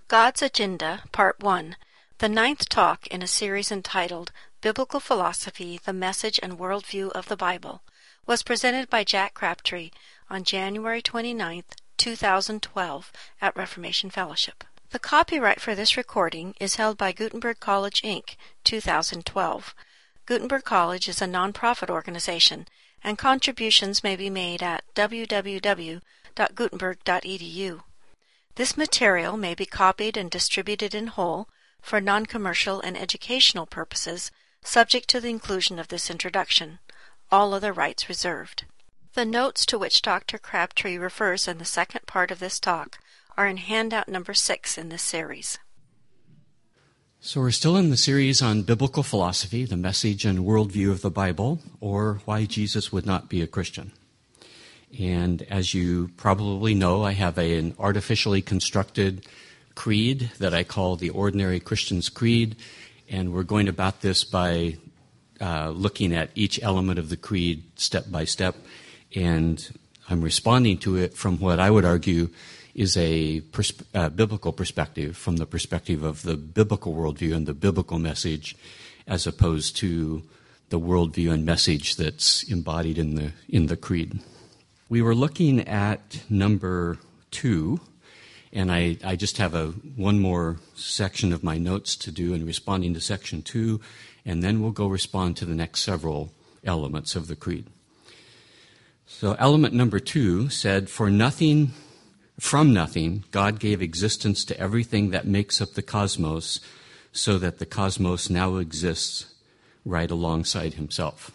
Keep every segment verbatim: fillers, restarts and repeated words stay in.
God's Agenda, Part one, the ninth talk in a series entitled Biblical Philosophy, the Message and Worldview of the Bible, was presented by Jack Crabtree on January twenty-ninth, two thousand twelve, at Reformation Fellowship. The copyright for this recording is held by Gutenberg College, Incorporated, two thousand twelve. Gutenberg College is a nonprofit organization, and contributions may be made at w w w dot gutenberg dot e d u. This material may be copied and distributed in whole for non-commercial and educational purposes, subject to the inclusion of this introduction. All other rights reserved. The notes to which Doctor Crabtree refers in the second part of this talk are in handout number six in this series. So we're still in the series on biblical philosophy, the message and worldview of the Bible, or why Jesus would not be a Christian. And as you probably know, I have a, an artificially constructed creed that I call the Ordinary Christian's Creed, and we're going about this by uh, looking at each element of the creed step by step, and I'm responding to it from what I would argue is a pers- uh, biblical perspective, from the perspective of the biblical worldview and the biblical message, as opposed to the worldview and message that's embodied in the in the creed. We were looking at number two, and I, I just have a one more section of my notes to do in responding to section two, and then we'll go respond to the next several elements of the creed. So element number two said, For nothing, from nothing, God gave existence to everything that makes up the cosmos, so that the cosmos now exists right alongside himself.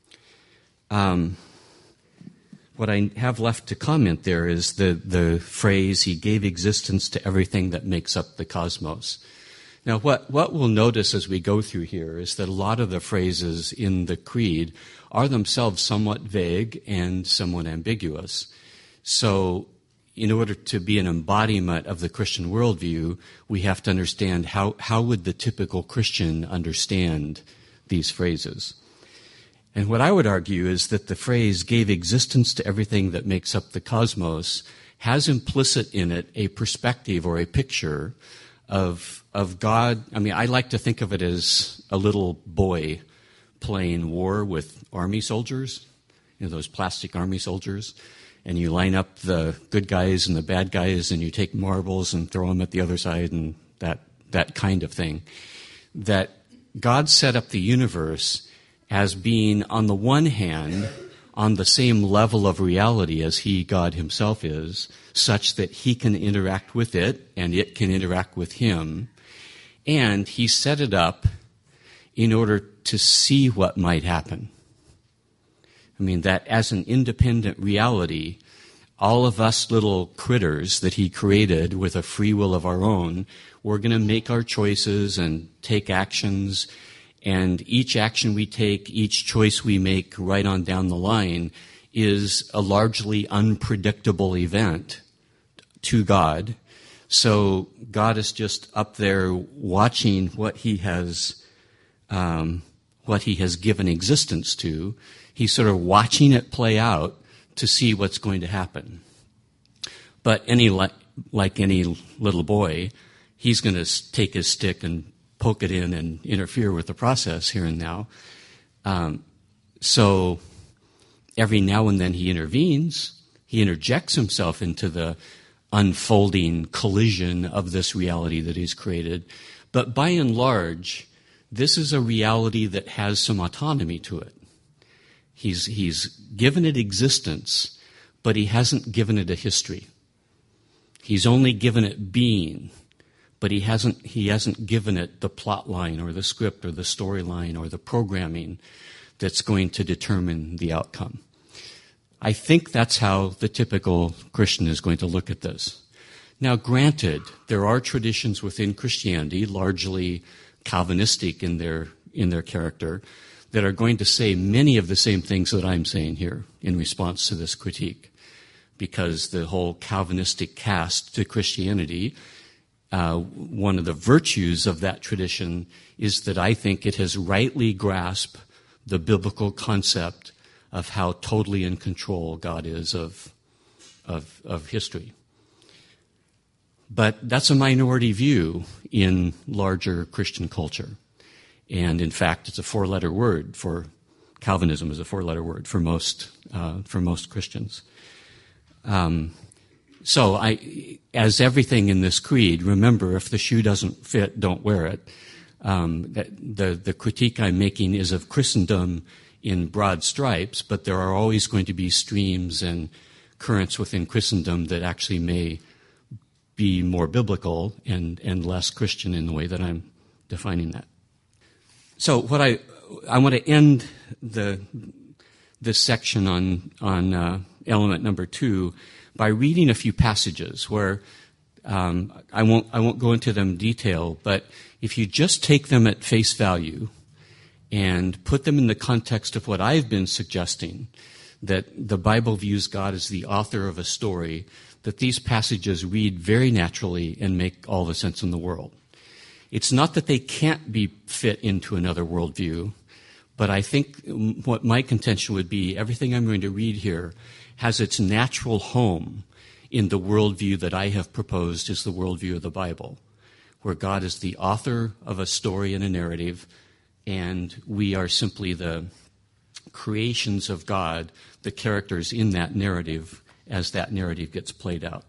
Um... What I have left to comment there is the, the phrase, he gave existence to everything that makes up the cosmos. Now, what, what we'll notice as we go through here is that a lot of the phrases in the creed are themselves somewhat vague and somewhat ambiguous. So, in order to be an embodiment of the Christian worldview, we have to understand how, how would the typical Christian understand these phrases. And what I would argue is that the phrase gave existence to everything that makes up the cosmos has implicit in it a perspective or a picture of of God. I mean, I like to think of it as a little boy playing war with army soldiers, you know, those plastic army soldiers, and you line up the good guys and the bad guys, and you take marbles and throw them at the other side, and that that kind of thing. That God set up the universe as being, on the one hand, on the same level of reality as he, God himself, is, such that he can interact with it and it can interact with him. And he set it up in order to see what might happen. I mean, that as an independent reality, all of us little critters that he created with a free will of our own, we're going to make our choices and take actions. And each action we take, each choice we make right on down the line is a largely unpredictable event to God. So God is just up there watching what he has, um, what he has given existence to. He's sort of watching it play out to see what's going to happen. But any like, like any little boy, he's going to take his stick and poke it in and interfere with the process here and now. Um, so every now and then he intervenes. He interjects himself into the unfolding collision of this reality that he's created. But by and large, this is a reality that has some autonomy to it. He's, he's given it existence, but he hasn't given it a history. He's only given it being. But he hasn't he hasn't given it the plot line or the script or the storyline or the programming that's going to determine the outcome. I think that's how the typical Christian is going to look at this. Now, granted, there are traditions within Christianity, largely Calvinistic in their in their character, that are going to say many of the same things that I'm saying here in response to this critique, because the whole Calvinistic cast to Christianity, Uh, one of the virtues of that tradition is that I think it has rightly grasped the biblical concept of how totally in control God is of, of, of history. But that's a minority view in larger Christian culture. And in fact, it's a four-letter word for Calvinism is a four-letter word for most uh, for most Christians. Um, so, I, as everything in this creed, remember, if the shoe doesn't fit, don't wear it. Um, that the the critique I'm making is of Christendom in broad stripes, but there are always going to be streams and currents within Christendom that actually may be more biblical and, and less Christian in the way that I'm defining that. So what I I want to end the this section on on uh, element number two by reading a few passages where um, I won't I won't go into them in detail, but if you just take them at face value and put them in the context of what I've been suggesting, that the Bible views God as the author of a story, that these passages read very naturally and make all the sense in the world. It's not that they can't be fit into another worldview, but I think what my contention would be, everything I'm going to read here has its natural home in the worldview that I have proposed is the worldview of the Bible, where God is the author of a story and a narrative, and we are simply the creations of God, the characters in that narrative as that narrative gets played out.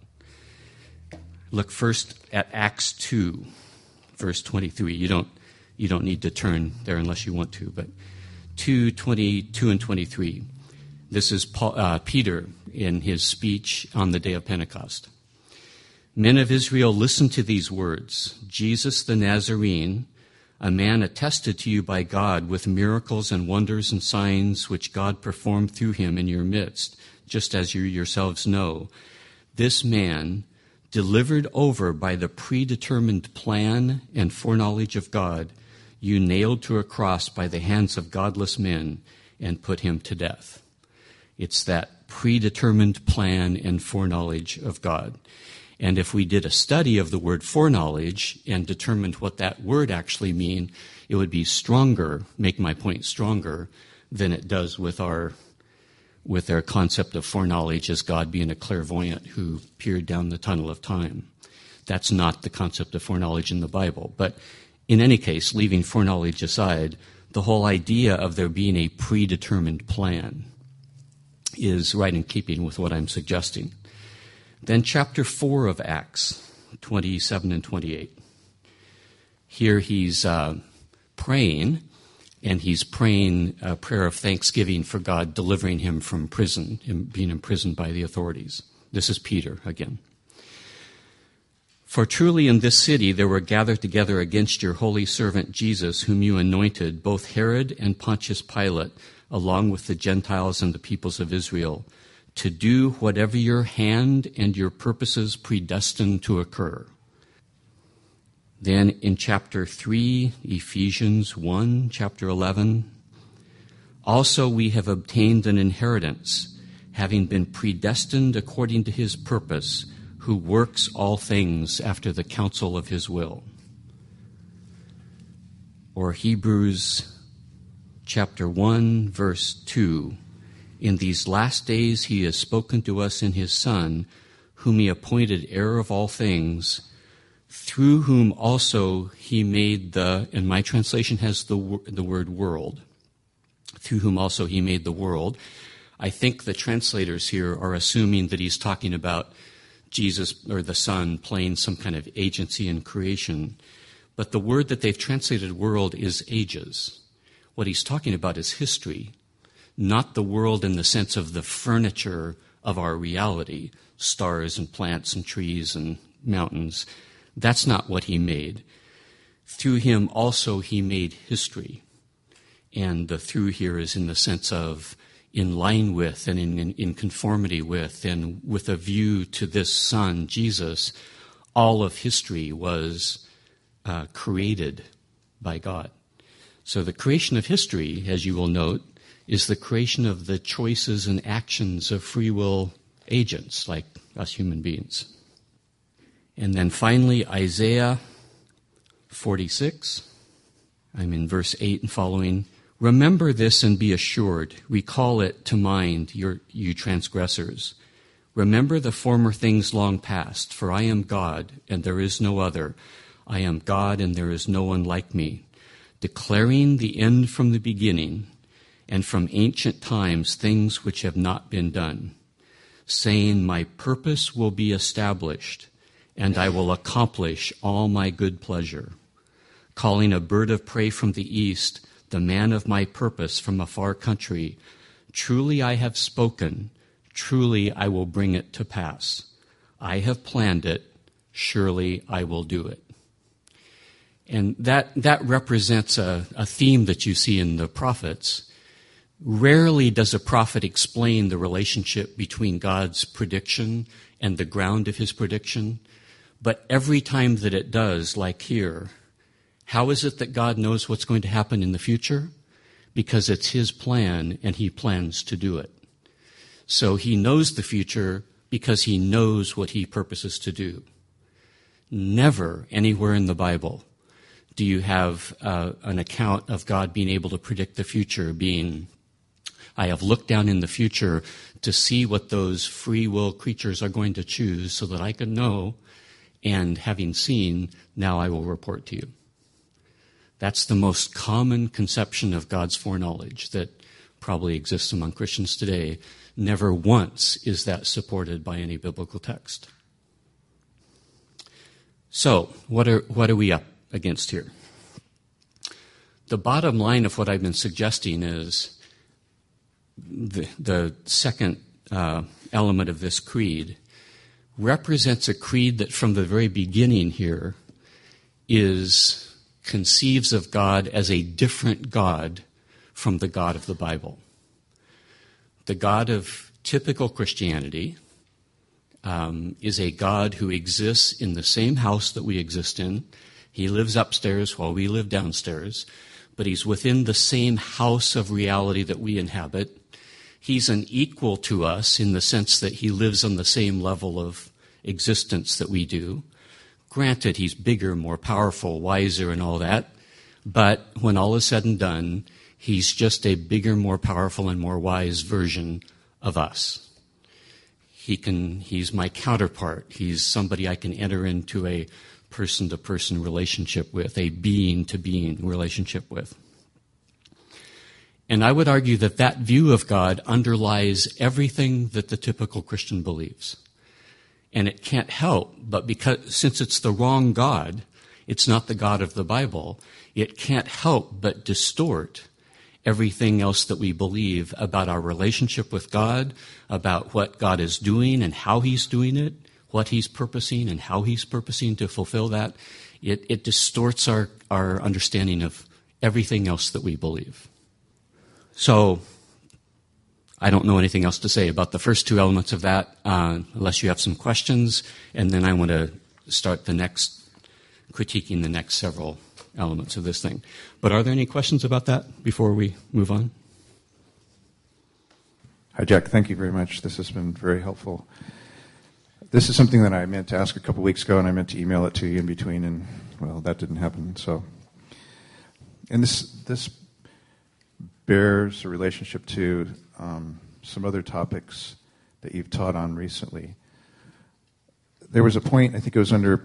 Look first at Acts two, verse twenty-three. You don't you don't need to turn there unless you want to, but two twenty-two and twenty-three. This is Paul, uh, Peter in his speech on the day of Pentecost. Men of Israel, listen to these words. Jesus the Nazarene, a man attested to you by God with miracles and wonders and signs which God performed through him in your midst, just as you yourselves know. This man, delivered over by the predetermined plan and foreknowledge of God, you nailed to a cross by the hands of godless men and put him to death. It's that predetermined plan and foreknowledge of God. And if we did a study of the word foreknowledge and determined what that word actually means, it would be stronger, make my point stronger, than it does with our with our concept of foreknowledge as God being a clairvoyant who peered down the tunnel of time. That's not the concept of foreknowledge in the Bible. But in any case, leaving foreknowledge aside, the whole idea of there being a predetermined plan is right in keeping with what I'm suggesting. Then chapter four of Acts, twenty-seven and twenty-eight. Here he's uh, praying, and he's praying a prayer of thanksgiving for God delivering him from prison, him being imprisoned by the authorities. This is Peter again. For truly in this city there were gathered together against your holy servant Jesus, whom you anointed, both Herod and Pontius Pilate, along with the Gentiles and the peoples of Israel, to do whatever your hand and your purposes predestined to occur. Then in chapter three, Ephesians one, chapter eleven, also we have obtained an inheritance, having been predestined according to his purpose, who works all things after the counsel of his will. Or Hebrews chapter one, verse two, in these last days he has spoken to us in his Son, whom he appointed heir of all things, through whom also he made the, and my translation has the, the word world, through whom also he made the world. I think the translators here are assuming that he's talking about Jesus or the Son playing some kind of agency in creation. But the word that they've translated world is ages. What he's talking about is history, not the world in the sense of the furniture of our reality, stars and plants and trees and mountains. That's not what he made. Through him also he made history. And the through here is in the sense of in line with and in, in, in conformity with and with a view to this Son, Jesus, all of history was uh, created by God. So the creation of history, as you will note, is the creation of the choices and actions of free will agents like us human beings. And then finally, Isaiah forty-six. I'm in verse eight and following. Remember this and be assured. Recall it to mind, your, you transgressors. Remember the former things long past, for I am God, and there is no other. I am God, and there is no one like me, declaring the end from the beginning, and from ancient times things which have not been done, saying, my purpose will be established, and I will accomplish all my good pleasure. Calling a bird of prey from the east, the man of my purpose from a far country, truly I have spoken, truly I will bring it to pass. I have planned it, surely I will do it. And that, that represents a, a theme that you see in the prophets. Rarely does a prophet explain the relationship between God's prediction and the ground of his prediction, but every time that it does, like here, how is it that God knows what's going to happen in the future? Because it's his plan, and he plans to do it. So he knows the future because he knows what he purposes to do. Never anywhere in the Bible do you have uh, an account of God being able to predict the future, being, I have looked down in the future to see what those free will creatures are going to choose so that I can know, and having seen, now I will report to you. That's the most common conception of God's foreknowledge that probably exists among Christians today. Never once is that supported by any biblical text. So, what are what are we up against here? The bottom line of what I've been suggesting is the, the second uh, element of this creed represents a creed that from the very beginning here is conceives of God as a different God from the God of the Bible. The God of typical Christianity um, is a God who exists in the same house that we exist in. He lives upstairs while we live downstairs, but he's within the same house of reality that we inhabit. He's an equal to us in the sense that he lives on the same level of existence that we do. Granted, he's bigger, more powerful, wiser, and all that, but when all is said and done, he's just a bigger, more powerful, and more wise version of us. He can, he's my counterpart. He's somebody I can enter into a person-to-person relationship with, a being-to-being relationship with. And I would argue that that view of God underlies everything that the typical Christian believes. And it can't help, but because, since it's the wrong God, it's not the God of the Bible, it can't help but distort everything else that we believe about our relationship with God, about what God is doing and how he's doing it, what he's purposing and how he's purposing to fulfill that. It, it distorts our, our understanding of everything else that we believe. So, I don't know anything else to say about the first two elements of that, uh, unless you have some questions, and then I want to start the next, critiquing the next several elements of this thing. But are there any questions about that before we move on? Hi, Jack. Thank you very much. This has been very helpful. This is something that I meant to ask a couple weeks ago, and I meant to email it to you in between, and, well, that didn't happen. So, and this this bears a relationship to um, some other topics that you've taught on recently. There was a point, I think it was under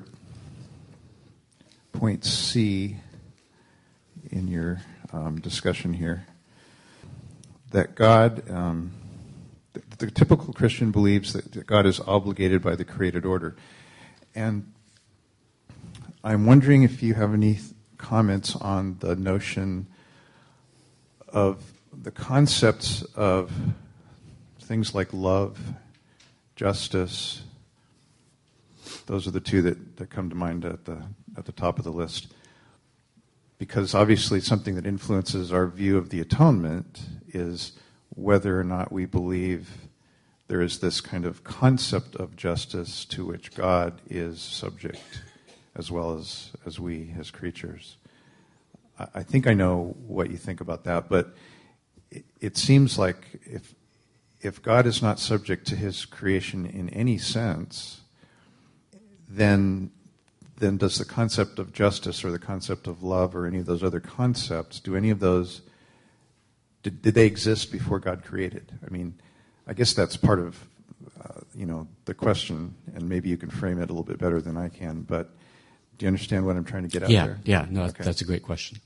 point C in your um, discussion here, that God, um, the, the typical Christian believes that, that God is obligated by the created order. And I'm wondering if you have any comments on the notion of the concepts of things like love, justice. Those are the two that, that come to mind at the at the top of the list. Because obviously something that influences our view of the atonement is whether or not we believe there is this kind of concept of justice to which God is subject, as well as, as we as creatures. I, I think I know what you think about that, but it, it seems like if if God is not subject to his creation in any sense, then then does the concept of justice or the concept of love or any of those other concepts, do any of those, did, did they exist before God created? I mean, I guess that's part of uh, you know, the question, and maybe you can frame it a little bit better than I can, but do you understand what I'm trying to get at yeah, there? Yeah, no, okay. That's a great question.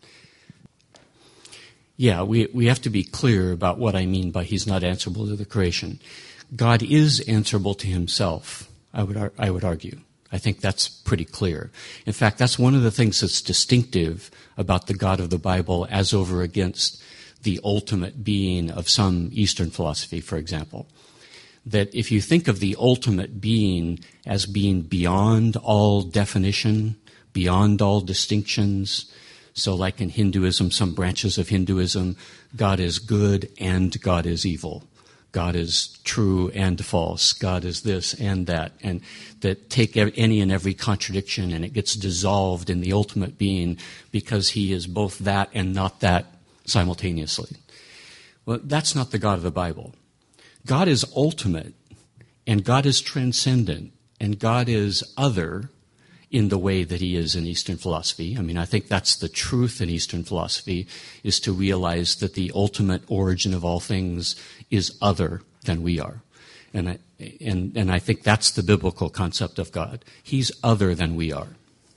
Yeah, we we have to be clear about what I mean by he's not answerable to the creation. God is answerable to himself, I would ar- I would argue. I think that's pretty clear. In fact, that's one of the things that's distinctive about the God of the Bible as over against the ultimate being of some Eastern philosophy, for example. That if you think of the ultimate being as being beyond all definition, beyond all distinctions, so like in Hinduism, some branches of Hinduism, God is good and God is evil. God is true and false. God is this and that. And that take any and every contradiction and it gets dissolved in the ultimate being because he is both that and not that simultaneously. Well, that's not the God of the Bible. God is ultimate and God is transcendent and God is other in the way that he is in Eastern philosophy. I mean, I think that's the truth in Eastern philosophy, is to realize that the ultimate origin of all things is other than we are. And I, and, and I think that's the biblical concept of God. He's other than we are.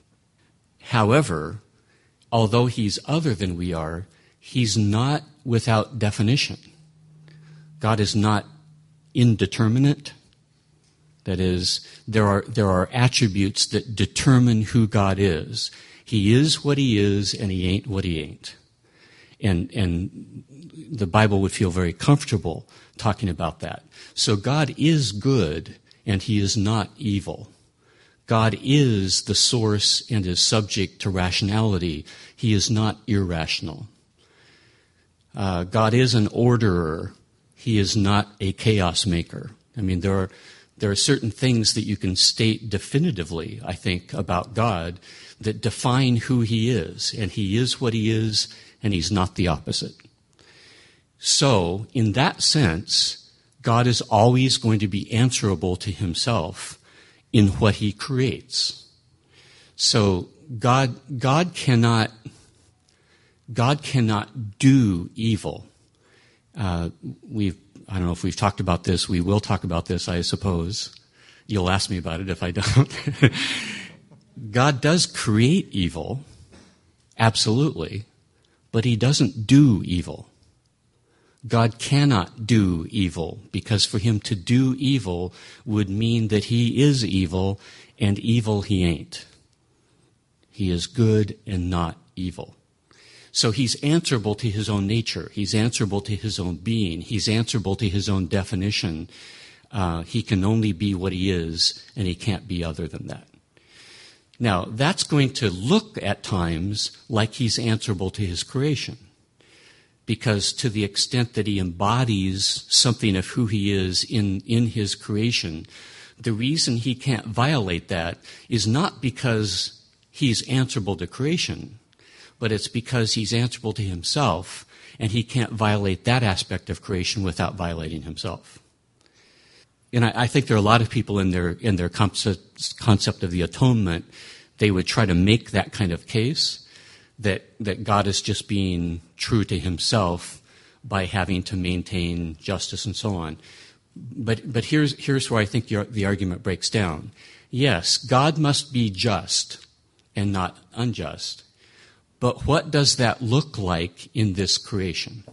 However, although he's other than we are, he's not without definition. God is not indeterminate. That is, there are there are attributes that determine who God is. He is what he is, and he ain't what he ain't. And and the Bible would feel very comfortable talking about that. So God is good, and he is not evil. God is the source and is subject to rationality. He is not irrational. Uh, God is an orderer. He is not a chaos maker. I mean, there are There are certain things that you can state definitively, I think, about God that define who he is. And he is what he is, and he's not the opposite. So, in that sense, God is always going to be answerable to himself in what he creates. So, God, God cannot, God cannot do evil. Uh, we've I don't know if we've talked about this. We will talk about this, I suppose. You'll ask me about it if I don't. God does create evil, absolutely, but he doesn't do evil. God cannot do evil, because for him to do evil would mean that he is evil, and evil he ain't. He is good and not evil. So he's answerable to his own nature. He's answerable to his own being. He's answerable to his own definition. Uh, he can only be what he is, and he can't be other than that. Now, that's going to look at times like he's answerable to his creation, because to the extent that he embodies something of who he is in, in his creation, the reason he can't violate that is not because he's answerable to creation, but it's because he's answerable to himself, and he can't violate that aspect of creation without violating himself. And I, I think there are a lot of people in their in their concept, concept of the atonement, they would try to make that kind of case, that that God is just being true to himself by having to maintain justice and so on. But but here's here's where I think your, the argument breaks down. Yes, God must be just and not unjust. But what does that look like in this creation?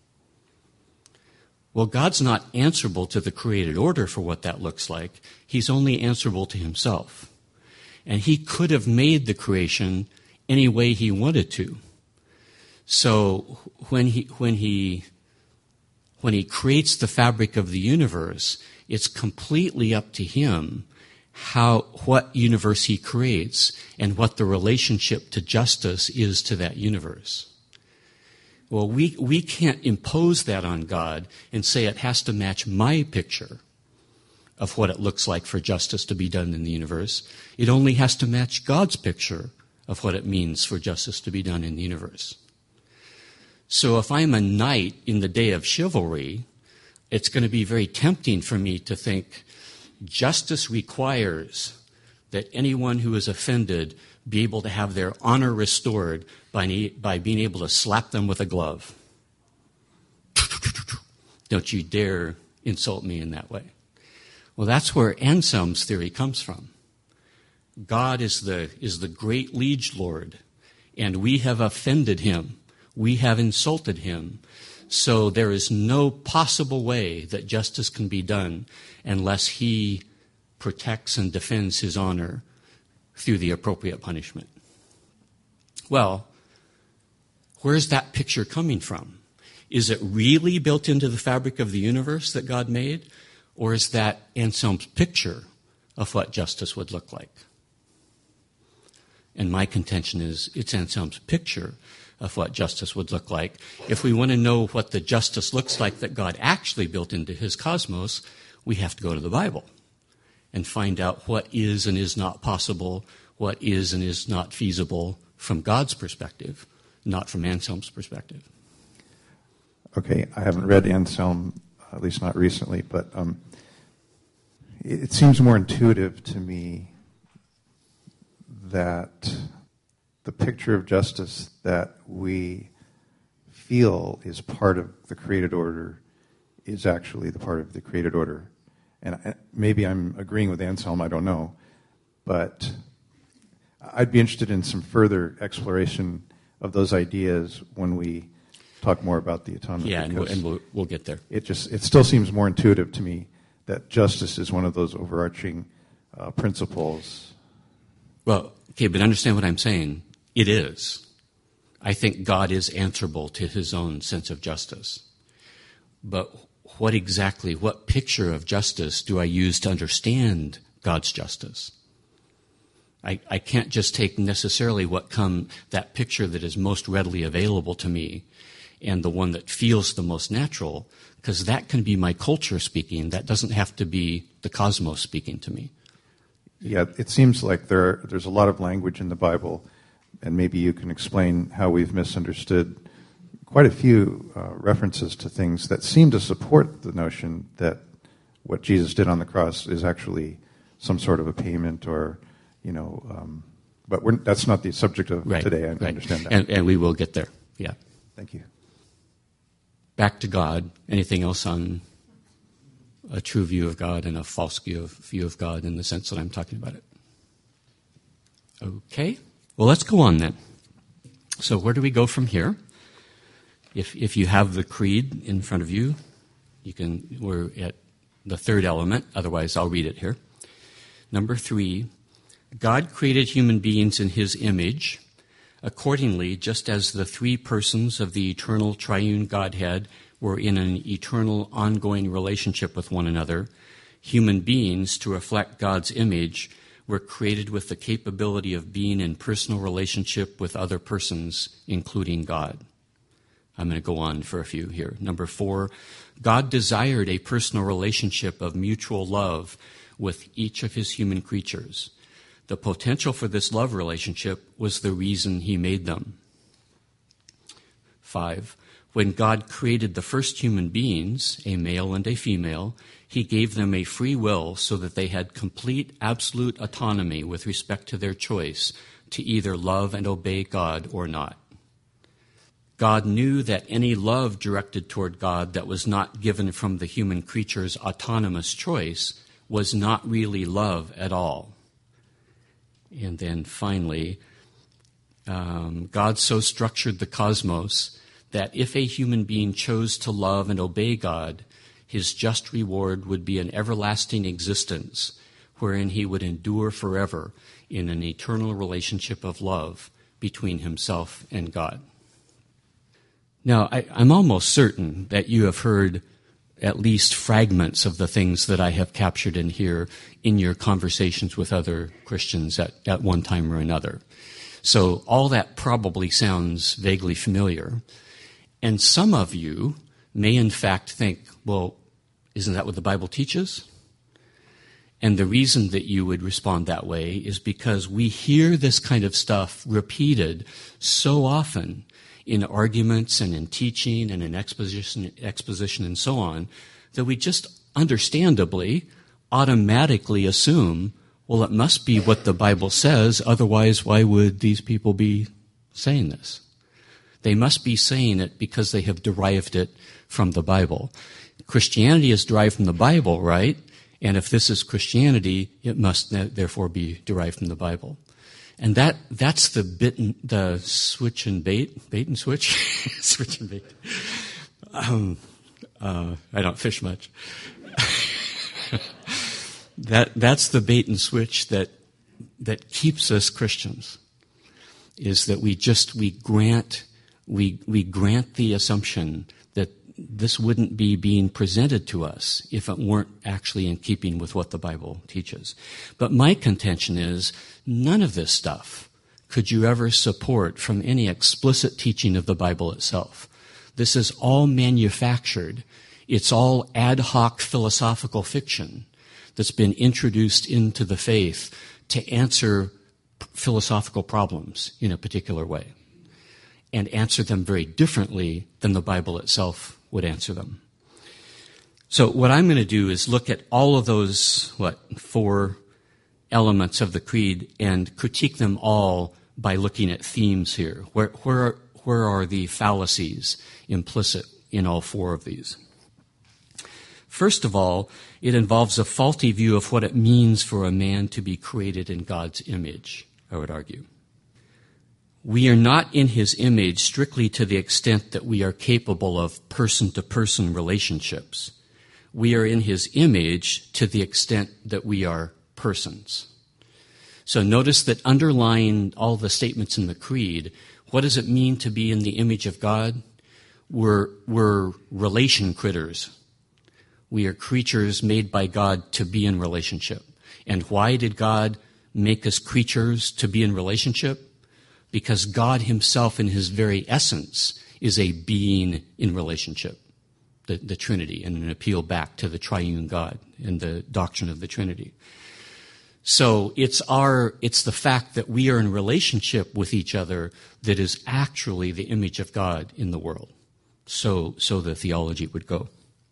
Well, God's not answerable to the created order for what that looks like. He's only answerable to himself. And he could have made the creation any way he wanted to. So when he when he when he creates the fabric of the universe, it's completely up to him how, what universe he creates and what the relationship to justice is to that universe. Well, we, we can't impose that on God and say it has to match my picture of what it looks like for justice to be done in the universe. It only has to match God's picture of what it means for justice to be done in the universe. So if I'm a knight in the day of chivalry, it's going to be very tempting for me to think, justice requires that anyone who is offended be able to have their honor restored by, by being able to slap them with a glove. Don't you dare insult me in that way. Well, that's where Anselm's theory comes from. God is the, is the great liege lord, and we have offended him. We have insulted him. So there is no possible way that justice can be done unless he protects and defends his honor through the appropriate punishment. Well, where's that picture coming from? Is it really built into the fabric of the universe that God made? Or is that Anselm's picture of what justice would look like? And my contention is it's Anselm's picture of what justice would look like. If we want to know what the justice looks like that God actually built into his cosmos, we have to go to the Bible and find out what is and is not possible, what is and is not feasible from God's perspective, not from Anselm's perspective. Okay, I haven't read Anselm, at least not recently, but um, it, it seems more intuitive to me that the picture of justice that we feel is part of the created order is actually the part of the created order. And maybe I'm agreeing with Anselm, I don't know. But I'd be interested in some further exploration of those ideas when we talk more about the atonement. Yeah, and, we'll, and we'll, we'll get there. It just it still seems more intuitive to me that justice is one of those overarching uh, principles. Well, okay, but understand what I'm saying. It is. I think God is answerable to his own sense of justice. But what exactly, what picture of justice do I use to understand God's justice? I, I can't just take necessarily what come, that picture that is most readily available to me and the one that feels the most natural, because that can be my culture speaking. That doesn't have to be the cosmos speaking to me. Yeah, it seems like there are, there's a lot of language in the Bible, and maybe you can explain how we've misunderstood quite a few uh, references to things that seem to support the notion that what Jesus did on the cross is actually some sort of a payment or, you know, um, but we're, that's not the subject of right, today. I right. understand that. And, and we will get there, yeah. Thank you. Back to God. Anything else on a true view of God and a false view of, view of God in the sense that I'm talking about it? Okay. Well, let's go on then. So where do we go from here? If if you have the creed in front of you, you can. We're at the third element. Otherwise, I'll read it here. Number three, God created human beings in his image. Accordingly, just as the three persons of the eternal triune Godhead were in an eternal ongoing relationship with one another, human beings, to reflect God's image, were created with the capability of being in personal relationship with other persons, including God. I'm going to go on for a few here. Number four, God desired a personal relationship of mutual love with each of his human creatures. The potential for this love relationship was the reason he made them. Five, when God created the first human beings, a male and a female, he gave them a free will so that they had complete, absolute autonomy with respect to their choice to either love and obey God or not. God knew that any love directed toward God that was not given from the human creature's autonomous choice was not really love at all. And then finally, um, God so structured the cosmos that if a human being chose to love and obey God, his just reward would be an everlasting existence wherein he would endure forever in an eternal relationship of love between himself and God. Now, I, I'm almost certain that you have heard at least fragments of the things that I have captured in here in your conversations with other Christians at, at one time or another. So all that probably sounds vaguely familiar. And some of you may in fact think, well, isn't that what the Bible teaches? And the reason that you would respond that way is because we hear this kind of stuff repeated so often in arguments and in teaching and in exposition, exposition and so on, that we just understandably, automatically assume, well, it must be what the Bible says, otherwise why would these people be saying this? They must be saying it because they have derived it from the Bible. Christianity is derived from the Bible, right? And if this is Christianity, it must therefore be derived from the Bible. And that that's the bit, and, the switch and bait, bait and switch, switch and bait. Um, uh, I don't fish much. that that's the bait and switch that that keeps us Christians. Is that we just we grant we we grant the assumption that this wouldn't be being presented to us if it weren't actually in keeping with what the Bible teaches. But my contention is none of this stuff could you ever support from any explicit teaching of the Bible itself. This is all manufactured. It's all ad hoc philosophical fiction that's been introduced into the faith to answer philosophical problems in a particular way and answer them very differently than the Bible itself would answer them. So what I'm going to do is look at all of those, what, four elements of the creed and critique them all by looking at themes here. Where, where, where are the fallacies implicit in all four of these? First of all, it involves a faulty view of what it means for a man to be created in God's image, I would argue. We are not in his image strictly to the extent that we are capable of person-to-person relationships. We are in his image to the extent that we are persons. So notice that underlying all the statements in the creed, what does it mean to be in the image of God? We're, we're relation critters. We are creatures made by God to be in relationship. And why did God make us creatures to be in relationship? Because God himself in his very essence is a being in relationship, the, the Trinity, and an appeal back to the triune God and the doctrine of the Trinity. So it's our, it's the fact that we are in relationship with each other that is actually the image of God in the world. So, so the theology would go.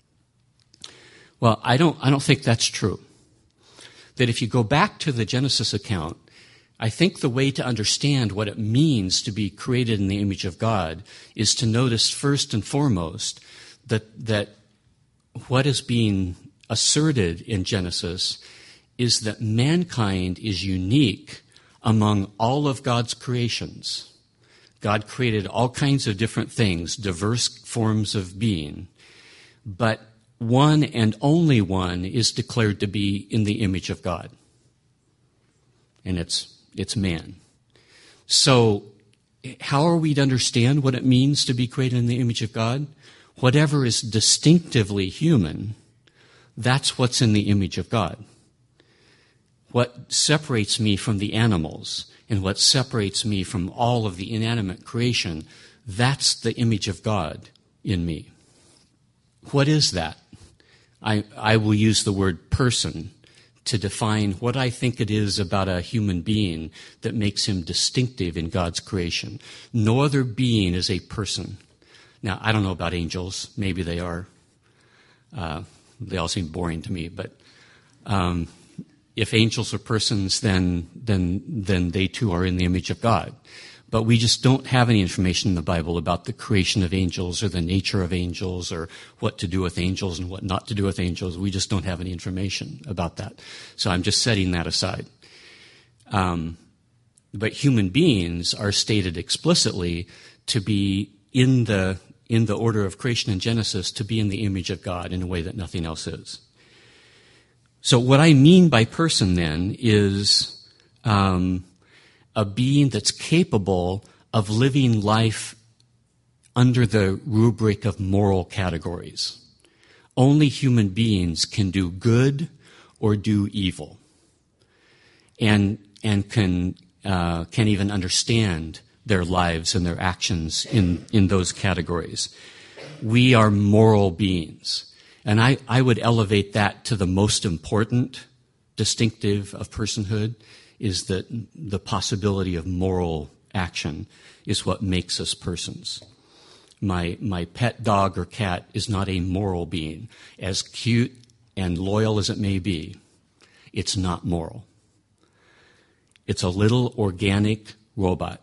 Well, I don't, I don't think that's true. That if you go back to the Genesis account, I think the way to understand what it means to be created in the image of God is to notice first and foremost that, that what is being asserted in Genesis is that mankind is unique among all of God's creations. God created all kinds of different things, diverse forms of being, but one and only one is declared to be in the image of God. And it's it's man. So how are we to understand what it means to be created in the image of God? Whatever is distinctively human, that's what's in the image of God. What separates me from the animals and what separates me from all of the inanimate creation, that's the image of God in me. What is that? I, I will use the word person to define what I think it is about a human being that makes him distinctive in God's creation. No other being is a person. Now, I don't know about angels. Maybe they are. Uh, they all seem boring to me. But um, if angels are persons, then then then they too are in the image of God. But we just don't have any information in the Bible about the creation of angels or the nature of angels or what to do with angels and what not to do with angels. We just don't have any information about that. So I'm just setting that aside. Um, but human beings are stated explicitly to be in the in the order of creation in Genesis, to be in the image of God in a way that nothing else is. So what I mean by person then is um, a being that's capable of living life under the rubric of moral categories. Only human beings can do good or do evil, and and can uh, can even understand their lives and their actions in, in those categories. We are moral beings, and I, I would elevate that to the most important distinctive of personhood, is that the possibility of moral action is what makes us persons. My my pet dog or cat is not a moral being. As cute and loyal as it may be, it's not moral. It's a little organic robot,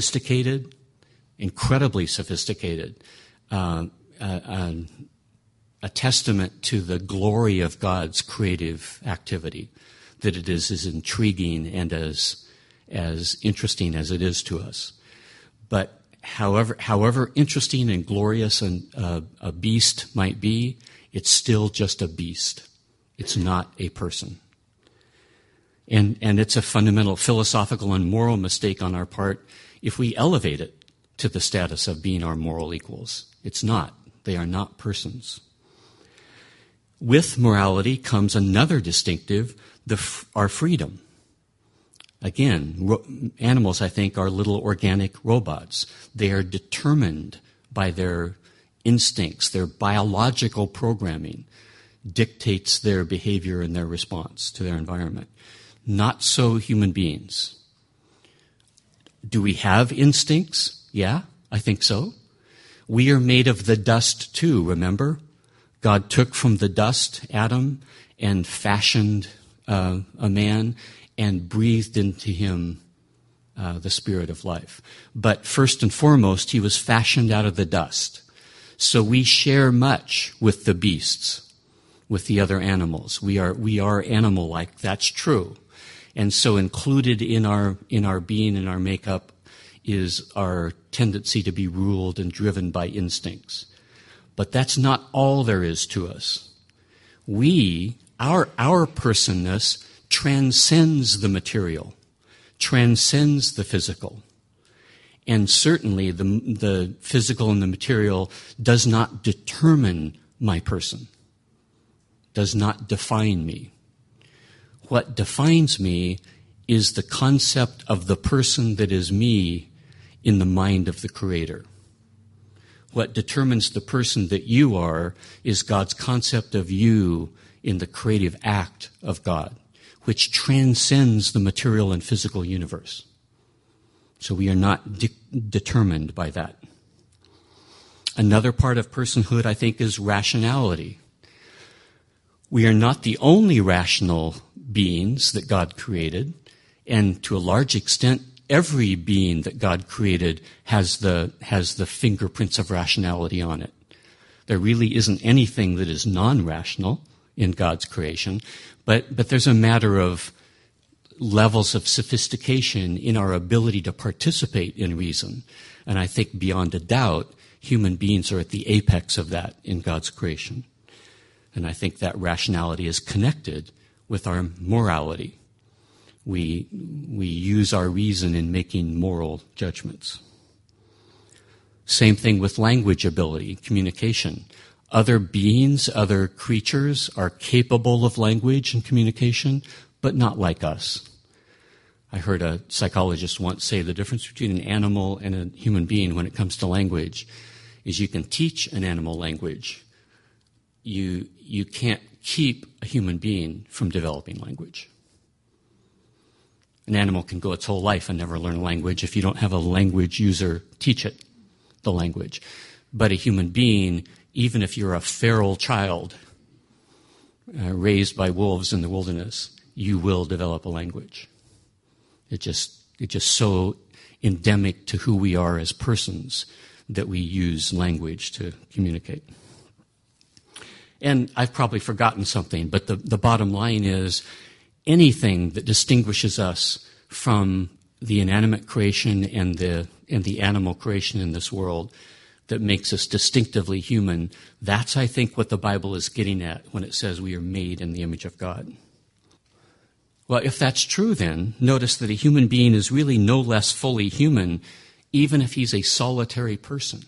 sophisticated, incredibly sophisticated, uh, uh, uh, a testament to the glory of God's creative activity, that it is as intriguing and as as interesting as it is to us. But however however interesting and glorious an, uh, a beast might be, it's still just a beast. It's not a person. And and it's a fundamental philosophical and moral mistake on our part if we elevate it to the status of being our moral equals. It's not. They are not persons. With morality comes another distinctive, the, our freedom. Again, ro- animals, I think, are little organic robots. They are determined by their instincts. Their biological programming dictates their behavior and their response to their environment. Not so human beings. Do we have instincts? Yeah, I think so. We are made of the dust too, remember? God took from the dust Adam and fashioned uh, a man and breathed into him uh, the spirit of life. But first and foremost, he was fashioned out of the dust. So we share much with the beasts, with the other animals. We are we are animal-like. That's true. And so included in our in our being and our makeup is our tendency to be ruled and driven by instincts. But that's not all there is to us. We, our our personness transcends the material, transcends the physical. And certainly the, the physical and the material does not determine my person, does not define me. What defines me is the concept of the person that is me in the mind of the Creator. What determines the person that you are is God's concept of you in the creative act of God, which transcends the material and physical universe. So we are not de- determined by that. Another part of personhood, I think, is rationality. We are not the only rational beings that God created, and to a large extent, every being that God created has the has the fingerprints of rationality on it. There really isn't anything that is non-rational in God's creation, but but there's a matter of levels of sophistication in our ability to participate in reason. And I think beyond a doubt, human beings are at the apex of that in God's creation. And I think that rationality is connected with our morality. We, we use our reason in making moral judgments. Same thing with language ability, communication. Other beings, other creatures are capable of language and communication, but not like us. I heard a psychologist once say the difference between an animal and a human being when it comes to language is you can teach an animal language. You, you can't keep a human being from developing language. An animal can go its whole life and never learn a language if you don't have a language user teach it the language. But a human being, even if you're a feral child uh, raised by wolves in the wilderness, you will develop a language. It just it's just so endemic to who we are as persons that we use language to communicate. And I've probably forgotten something, but the, the bottom line is anything that distinguishes us from the inanimate creation and the and the animal creation in this world that makes us distinctively human, that's, I think, what the Bible is getting at when it says we are made in the image of God. Well, if that's true, then notice that a human being is really no less fully human, even if he's a solitary person.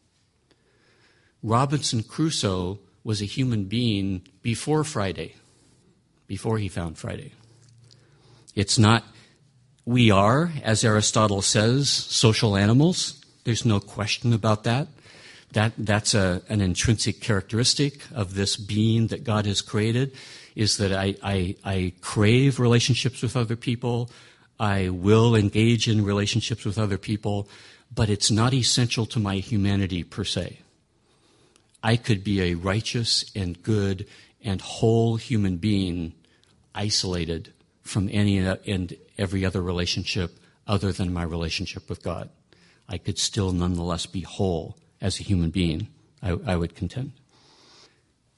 Robinson Crusoe was a human being before Friday, before he found Friday. It's not, we are, as Aristotle says, social animals. There's no question about that. That that's a, an intrinsic characteristic of this being that God has created, is that I, I, I crave relationships with other people. I will engage in relationships with other people, but it's not essential to my humanity per se. I could be a righteous and good and whole human being isolated from any and every other relationship other than my relationship with God. I could still nonetheless be whole as a human being, I, I would contend.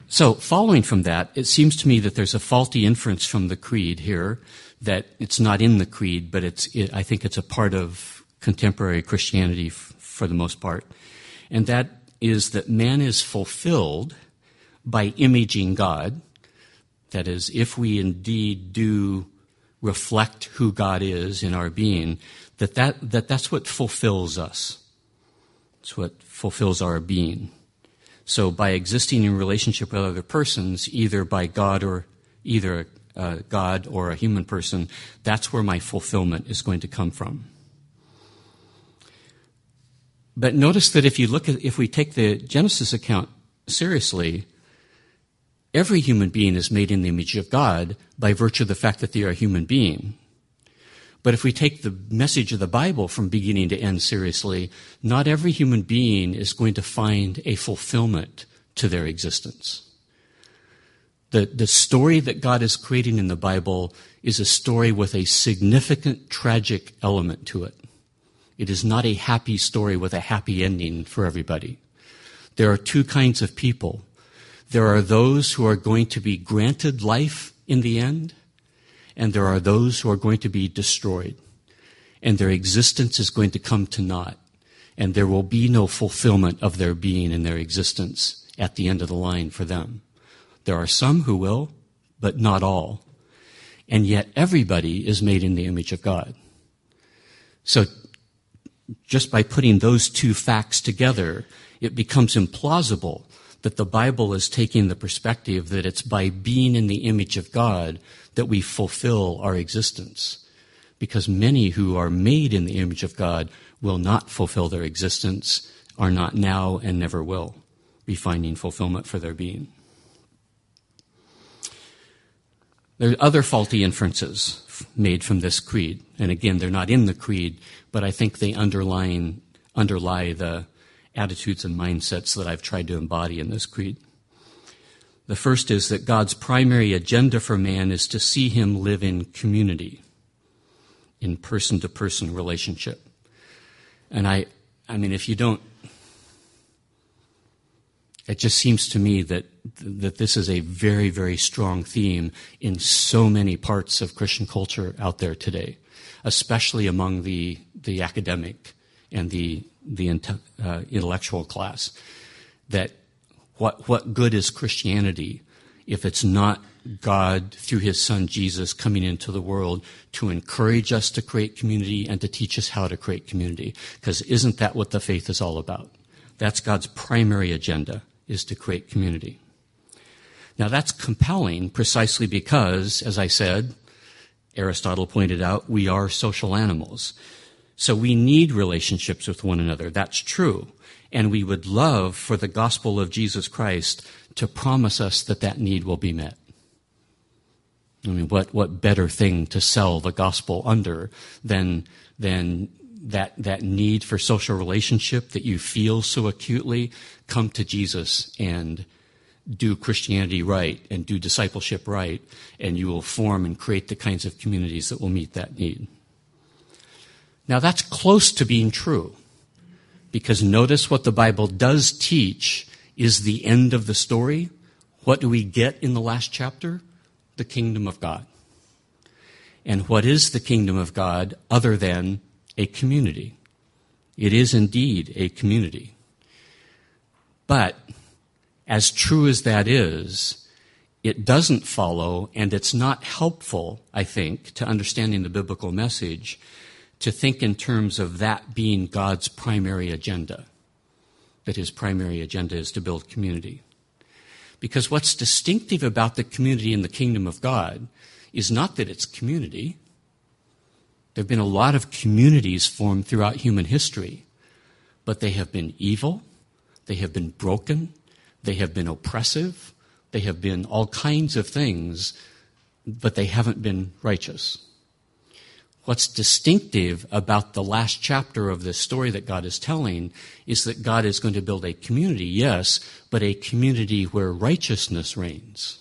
So, following from that, it seems to me that there's a faulty inference from the creed here, that it's not in the creed, but it's, it, I think it's a part of contemporary Christianity f- for the most part. And that is that man is fulfilled by imaging God. That is, if we indeed do reflect who God is in our being, that, that, that that's what fulfills us. It's what fulfills our being. So by existing in relationship with other persons, either by God or either uh, God or a human person, that's where my fulfillment is going to come from. But notice that if you look at, if we take the Genesis account seriously, every human being is made in the image of God by virtue of the fact that they are a human being. But if we take the message of the Bible from beginning to end seriously, not every human being is going to find a fulfillment to their existence. The, the story that God is creating in the Bible is a story with a significant tragic element to it. It is not a happy story with a happy ending for everybody. There are two kinds of people. There are those who are going to be granted life in the end, and there are those who are going to be destroyed, and their existence is going to come to naught, and there will be no fulfillment of their being and their existence at the end of the line for them. There are some who will, but not all. And yet everybody is made in the image of God. So just by putting those two facts together, it becomes implausible that the Bible is taking the perspective that it's by being in the image of God that we fulfill our existence. Because many who are made in the image of God will not fulfill their existence, are not now and never will be finding fulfillment for their being. There are other faulty inferences made from this creed. And again, they're not in the creed, but I think they underline, underlie the attitudes and mindsets that I've tried to embody in this creed. The first is that God's primary agenda for man is to see him live in community, in person-to-person relationship. And I, I mean, if you don't, it just seems to me that that this is a very, very strong theme in so many parts of Christian culture out there today, especially among the the academic and the the uh, intellectual class. That what what good is Christianity if it's not God through his son Jesus coming into the world to encourage us to create community and to teach us how to create community? Because isn't that what the faith is all about? That's God's primary agenda, is to create community. Now that's compelling precisely because, as I said, Aristotle pointed out, we are social animals. So we need relationships with one another. That's true. And we would love for the gospel of Jesus Christ to promise us that that need will be met. I mean, what, what better thing to sell the gospel under than, than that, that need for social relationship that you feel so acutely? Come to Jesus and do Christianity right and do discipleship right, and you will form and create the kinds of communities that will meet that need. Now that's close to being true, because notice what the Bible does teach is the end of the story. What do we get in the last chapter? The kingdom of God. And what is the kingdom of God other than a community? It is indeed a community. But as true as that is, it doesn't follow, and it's not helpful, I think, to understanding the biblical message, to think in terms of that being God's primary agenda, that his primary agenda is to build community. Because what's distinctive about the community in the kingdom of God is not that it's community. There have been a lot of communities formed throughout human history, but they have been evil, they have been broken, they have been oppressive, they have been all kinds of things, but they haven't been righteous. What's distinctive about the last chapter of this story that God is telling is that God is going to build a community, yes, but a community where righteousness reigns.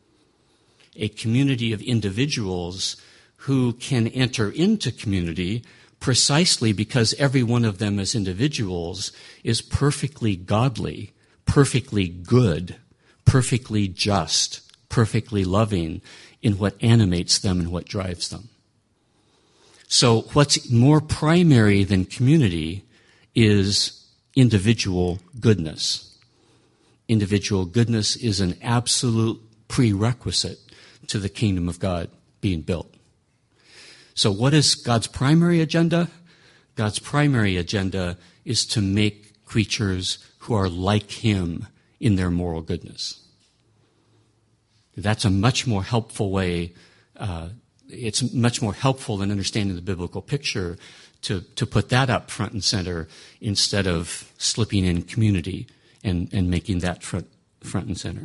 A community of individuals who can enter into community precisely because every one of them as individuals is perfectly godly, perfectly good, perfectly just, perfectly loving in what animates them and what drives them. So what's more primary than community is individual goodness. Individual goodness is an absolute prerequisite to the kingdom of God being built. So what is God's primary agenda? God's primary agenda is to make creatures who are like him in their moral goodness. That's a much more helpful way, uh, it's much more helpful than understanding the biblical picture to, to put that up front and center instead of slipping in community and, and making that front, front and center.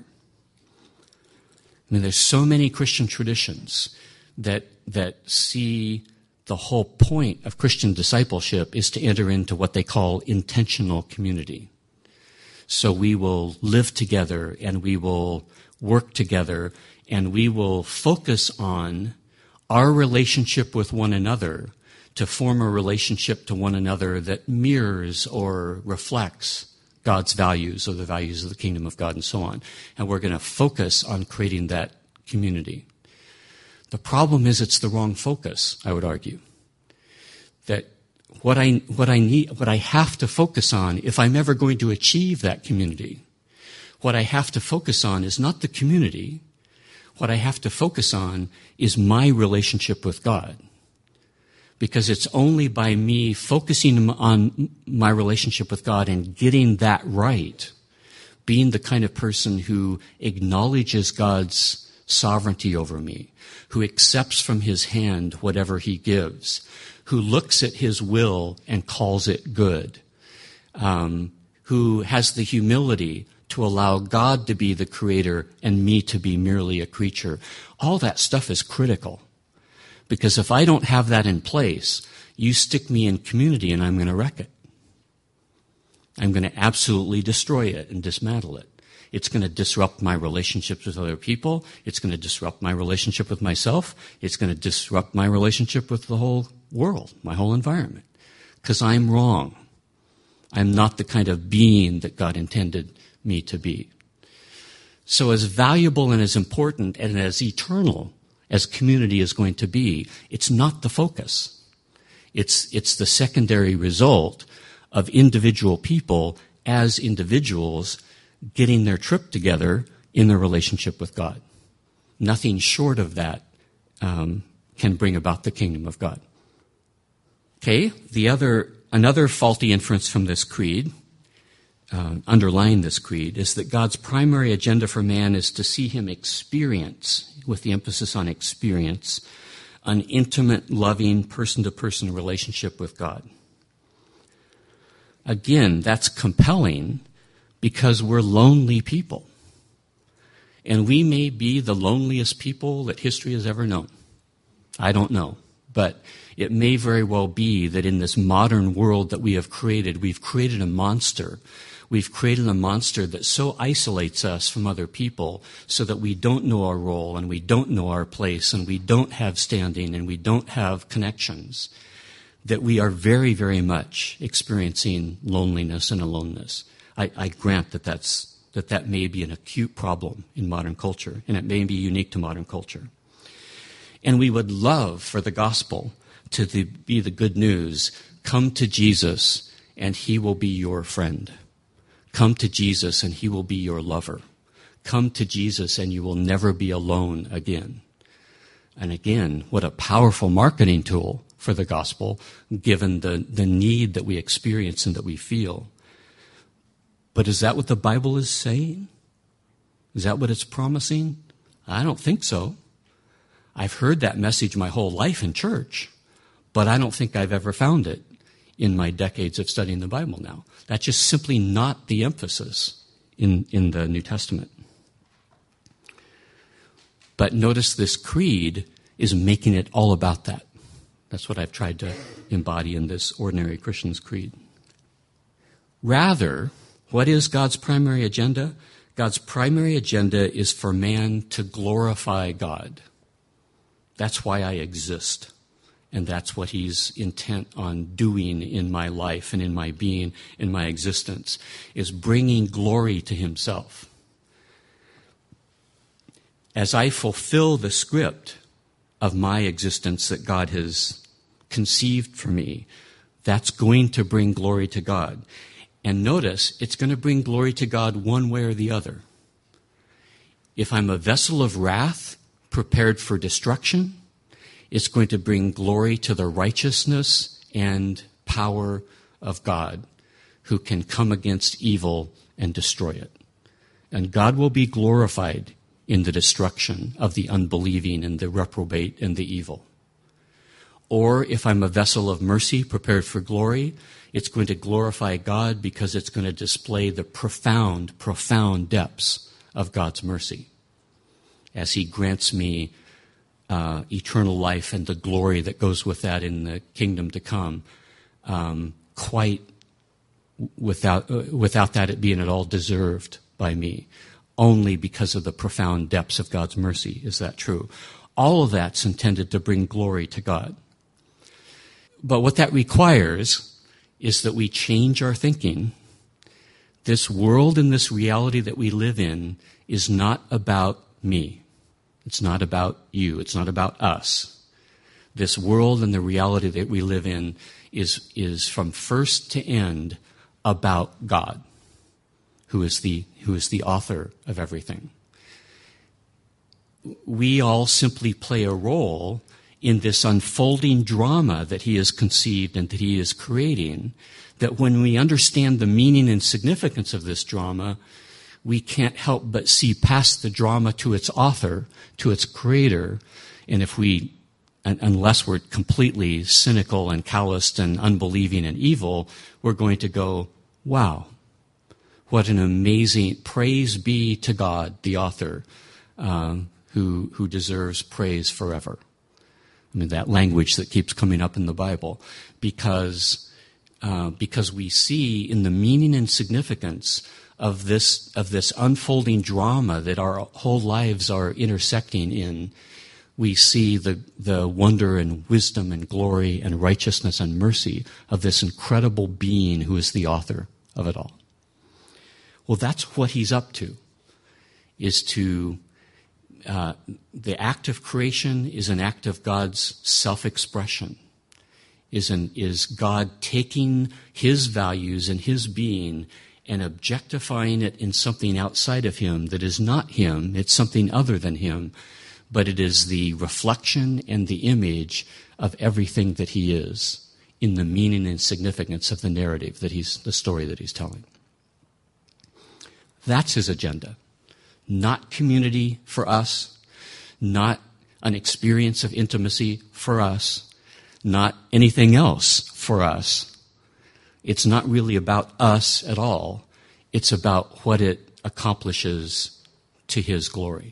I mean, there's so many Christian traditions that that see the whole point of Christian discipleship is to enter into what they call intentional community. So we will live together and we will work together and we will focus on our relationship with one another to form a relationship to one another that mirrors or reflects God's values or the values of the kingdom of God and so on. And we're going to focus on creating that community. The problem is it's the wrong focus, I would argue. That what I, what I need, what I have to focus on, if I'm ever going to achieve that community, what I have to focus on is not the community. What I have to focus on is my relationship with God. Because it's only by me focusing on my relationship with God and getting that right, being the kind of person who acknowledges God's sovereignty over me, who accepts from his hand whatever he gives, who looks at his will and calls it good, um, who has the humility to allow God to be the creator and me to be merely a creature. All that stuff is critical. Because if I don't have that in place, you stick me in community and I'm going to wreck it. I'm going to absolutely destroy it and dismantle it. It's going to disrupt my relationships with other people. It's going to disrupt my relationship with myself. It's going to disrupt my relationship with the whole world, my whole environment. Because I'm wrong. I'm not the kind of being that God intended me to be. So as valuable and as important and as eternal as community is going to be, it's not the focus. It's, it's the secondary result of individual people as individuals getting their trip together in their relationship with God. Nothing short of that um, can bring about the kingdom of God. Okay, the other, another faulty inference from this creed, uh, underlying this creed, is that God's primary agenda for man is to see him experience, with the emphasis on experience, an intimate, loving, person-to-person relationship with God. Again, that's compelling because we're lonely people. And we may be the loneliest people that history has ever known. I don't know. But it may very well be that in this modern world that we have created, we've created a monster. We've created a monster that so isolates us from other people so that we don't know our role and we don't know our place and we don't have standing and we don't have connections, that we are very, very much experiencing loneliness and aloneness. I, I grant that that's, that that may be an acute problem in modern culture, and it may be unique to modern culture. And we would love for the gospel to the, be the good news. Come to Jesus, and he will be your friend. Come to Jesus, and he will be your lover. Come to Jesus, and you will never be alone again. And again, what a powerful marketing tool for the gospel, given the, the need that we experience and that we feel. But is that what the Bible is saying? Is that what it's promising? I don't think so. I've heard that message my whole life in church, but I don't think I've ever found it in my decades of studying the Bible now. That's just simply not the emphasis in, in the New Testament. But notice this creed is making it all about that. That's what I've tried to embody in this Ordinary Christian's Creed. Rather, what is God's primary agenda? God's primary agenda is for man to glorify God. That's why I exist. And that's what he's intent on doing in my life and in my being, in my existence, is bringing glory to himself. as I fulfill the script of my existence that God has conceived for me, that's going to bring glory to God. And notice, it's going to bring glory to God one way or the other. If I'm a vessel of wrath prepared for destruction, it's going to bring glory to the righteousness and power of God, who can come against evil and destroy it. And God will be glorified in the destruction of the unbelieving and the reprobate and the evil. Or if I'm a vessel of mercy prepared for glory, it's going to glorify God because it's going to display the profound, profound depths of God's mercy as he grants me uh, eternal life and the glory that goes with that in the kingdom to come, um, quite without, uh, without that it being at all deserved by me. Only because of the profound depths of God's mercy is that true. All of that's intended to bring glory to God. But what that requires is that we change our thinking. This world and this reality that we live in is not about me. It's not about you. It's not about us. This world and the reality that we live in is, is from first to end about God, who is the, who is the author of everything. We all simply play a role in this unfolding drama that he has conceived and that he is creating, that when we understand the meaning and significance of this drama, we can't help but see past the drama to its author, to its creator. And if we, unless we're completely cynical and calloused and unbelieving and evil, we're going to go, wow, what an amazing, praise be to God, the author, um, who, who deserves praise forever. I mean, that language that keeps coming up in the Bible, because, uh, because we see in the meaning and significance of this, of this unfolding drama that our whole lives are intersecting in, we see the, the wonder and wisdom and glory and righteousness and mercy of this incredible being who is the author of it all. Well, that's what he's up to, is to, uh, the act of creation is an act of God's self-expression, is an, is God taking his values and his being and objectifying it in something outside of him that is not him, it's something other than him, but it is the reflection and the image of everything that he is in the meaning and significance of the narrative that he's, the story that he's telling. That's his agenda. Not community for us, not an experience of intimacy for us, not anything else for us. It's not really about us at all. It's about what it accomplishes to his glory.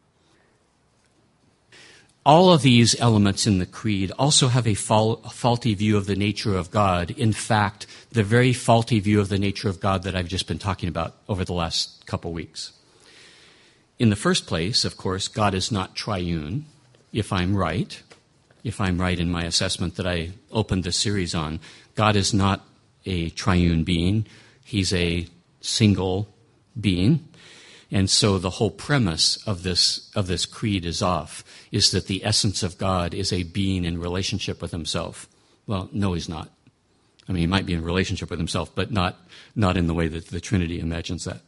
All of these elements in the creed also have a faulty view of the nature of God. In fact, the very faulty view of the nature of God that I've just been talking about over the last couple weeks. In the first place, of course, God is not triune, if I'm right. If I'm right in my assessment that I opened this series on, God is not a triune being. He's a single being. And so the whole premise of this of this creed is off, is that the essence of God is a being in relationship with himself. Well, no, he's not. I mean, he might be in relationship with himself, but not, not in the way that the Trinity imagines that.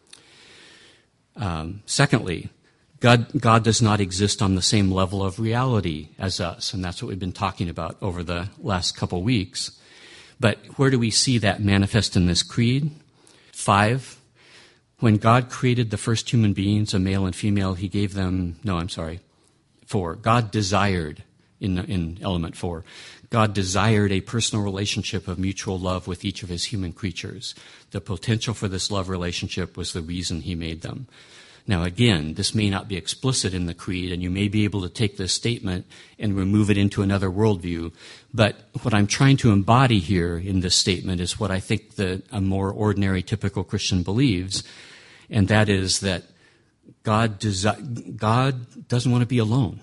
Um, secondly, God, God does not exist on the same level of reality as us, and that's what we've been talking about over the last couple weeks. But where do we see that manifest in this creed? Five, when God created the first human beings, a male and female, he gave them, no, I'm sorry, four. God desired, in, in element four, God desired a personal relationship of mutual love with each of his human creatures. The potential for this love relationship was the reason he made them. Now again, this may not be explicit in the creed, and you may be able to take this statement and remove it into another worldview, but what I'm trying to embody here in this statement is what I think that a more ordinary, typical Christian believes, and that is that God, desi- God doesn't want to be alone.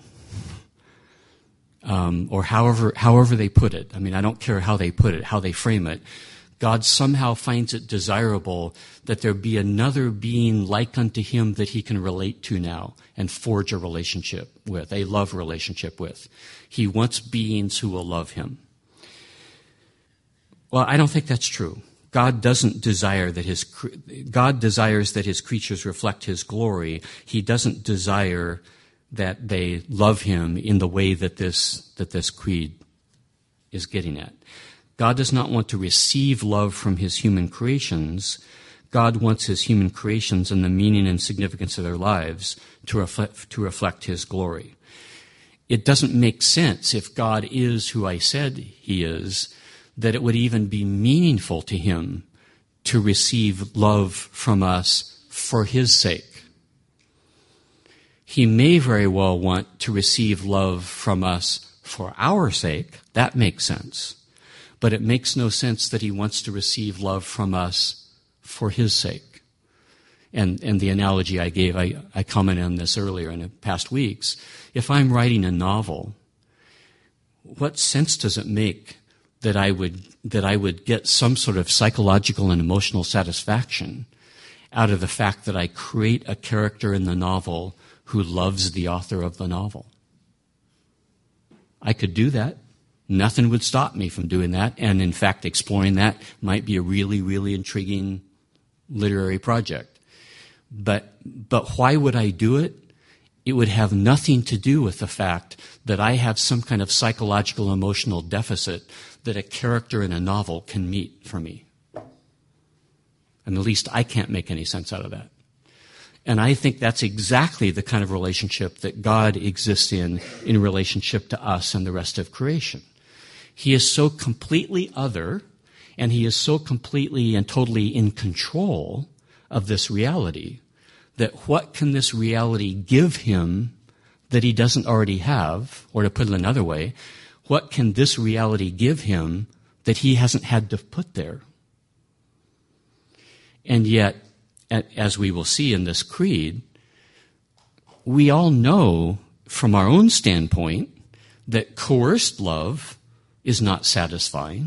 Um, or however however they put it. I mean, I don't care how they put it, how they frame it. God somehow finds it desirable that there be another being like unto him that he can relate to now and forge a relationship with, a love relationship with. He wants beings who will love him. Well, I don't think that's true. God doesn't desire that his, God desires that his creatures reflect his glory. He doesn't desire that they love him in the way that this, that this creed is getting at. God does not want to receive love from his human creations. God wants his human creations and the meaning and significance of their lives to reflect, to reflect his glory. It doesn't make sense, if God is who I said he is, that it would even be meaningful to him to receive love from us for his sake. He may very well want to receive love from us for our sake. That makes sense. But it makes no sense that he wants to receive love from us for his sake. And, and the analogy I gave, I, I commented on this earlier in the past weeks. If I'm writing a novel, what sense does it make that I would, that I would get some sort of psychological and emotional satisfaction out of the fact that I create a character in the novel who loves the author of the novel? I could do that. Nothing would stop me from doing that. And in fact, exploring that might be a really, really intriguing literary project. But, but why would I do it? It would have nothing to do with the fact that I have some kind of psychological, emotional deficit that a character in a novel can meet for me. And at least I can't make any sense out of that. And I think that's exactly the kind of relationship that God exists in, in relationship to us and the rest of creation. He is so completely other, and he is so completely and totally in control of this reality, that what can this reality give him that he doesn't already have? Or to put it another way, what can this reality give him that he hasn't had to put there? And yet, as we will see in this creed, we all know from our own standpoint that coerced love is not satisfying.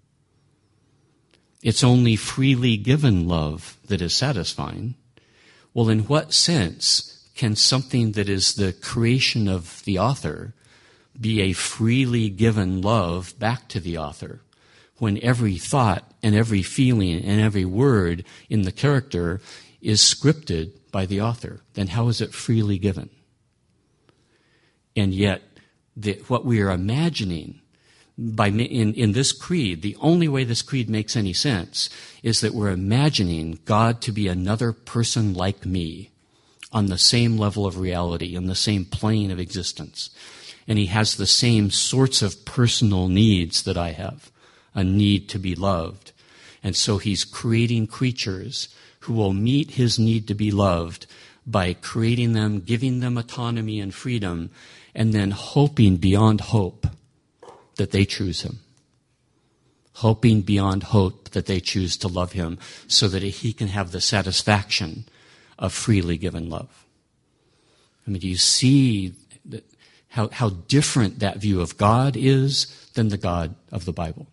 It's only freely given love that is satisfying. Well, in what sense can something that is the creation of the author be a freely given love back to the author, when every thought and every feeling and every word in the character is scripted by the author? Then how is it freely given? And yet, the, what we are imagining by in, in this creed, the only way this creed makes any sense is that we're imagining God to be another person like me on the same level of reality, on the same plane of existence. And he has the same sorts of personal needs that I have, a need to be loved. And so he's creating creatures who will meet his need to be loved by creating them, giving them autonomy and freedom, and then hoping beyond hope that they choose him. Hoping beyond hope that they choose to love him so that he can have the satisfaction of freely given love. I mean, do you see that, how, how different that view of God is than the God of the Bible?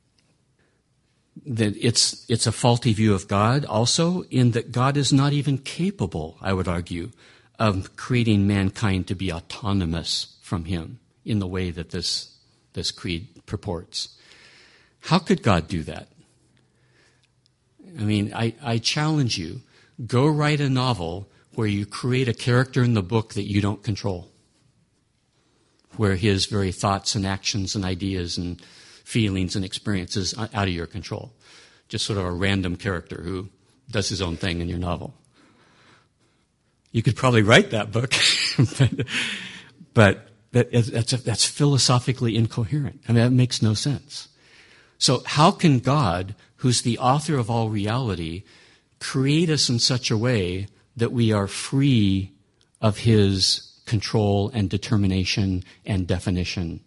That it's, it's a faulty view of God also in that God is not even capable, I would argue, of creating mankind to be autonomous from him in the way that this, this creed purports. How could God do that? I mean, I, I challenge you, go write a novel where you create a character in the book that you don't control, where his very thoughts and actions and ideas and feelings and experiences out of your control. Just sort of a random character who does his own thing in your novel. You could probably write that book, but, but that, that's, a, that's philosophically incoherent. I mean, that makes no sense. So how can God, who's the author of all reality, create us in such a way that we are free of his control and determination and definition?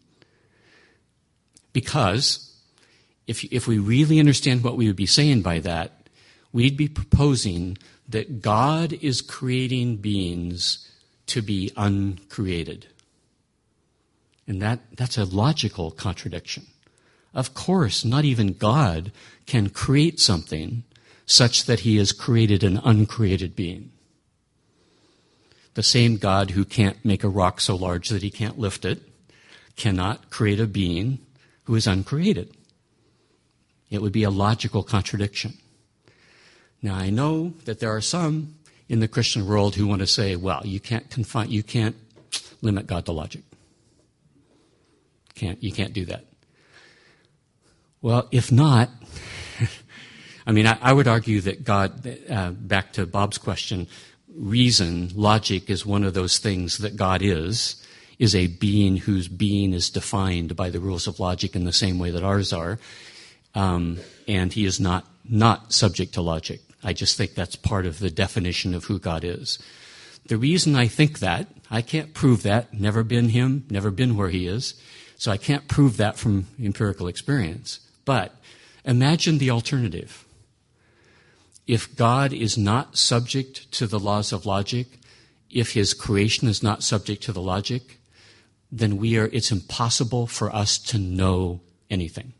Because if, if we really understand what we would be saying by that, we'd be proposing that God is creating beings to be uncreated. And that, that's a logical contradiction. Of course, not even God can create something such that he has created an uncreated being. The same God who can't make a rock so large that he can't lift it cannot create a being who is uncreated. It would be a logical contradiction. Now, I know that there are some in the Christian world who want to say, well, you can't confine, you can't limit God to logic. Can't, you can't do that. Well, if not, I mean, I, I would argue that God, uh, back to Bob's question, reason, logic is one of those things that God is, is a being whose being is defined by the rules of logic in the same way that ours are, um, and he is not, not subject to logic. I just think that's part of the definition of who God is. The reason I think that, I can't prove that, never been him, never been where he is, so I can't prove that from empirical experience. But imagine the alternative. If God is not subject to the laws of logic, if his creation is not subject to the logic, then we are, it's impossible for us to know anything.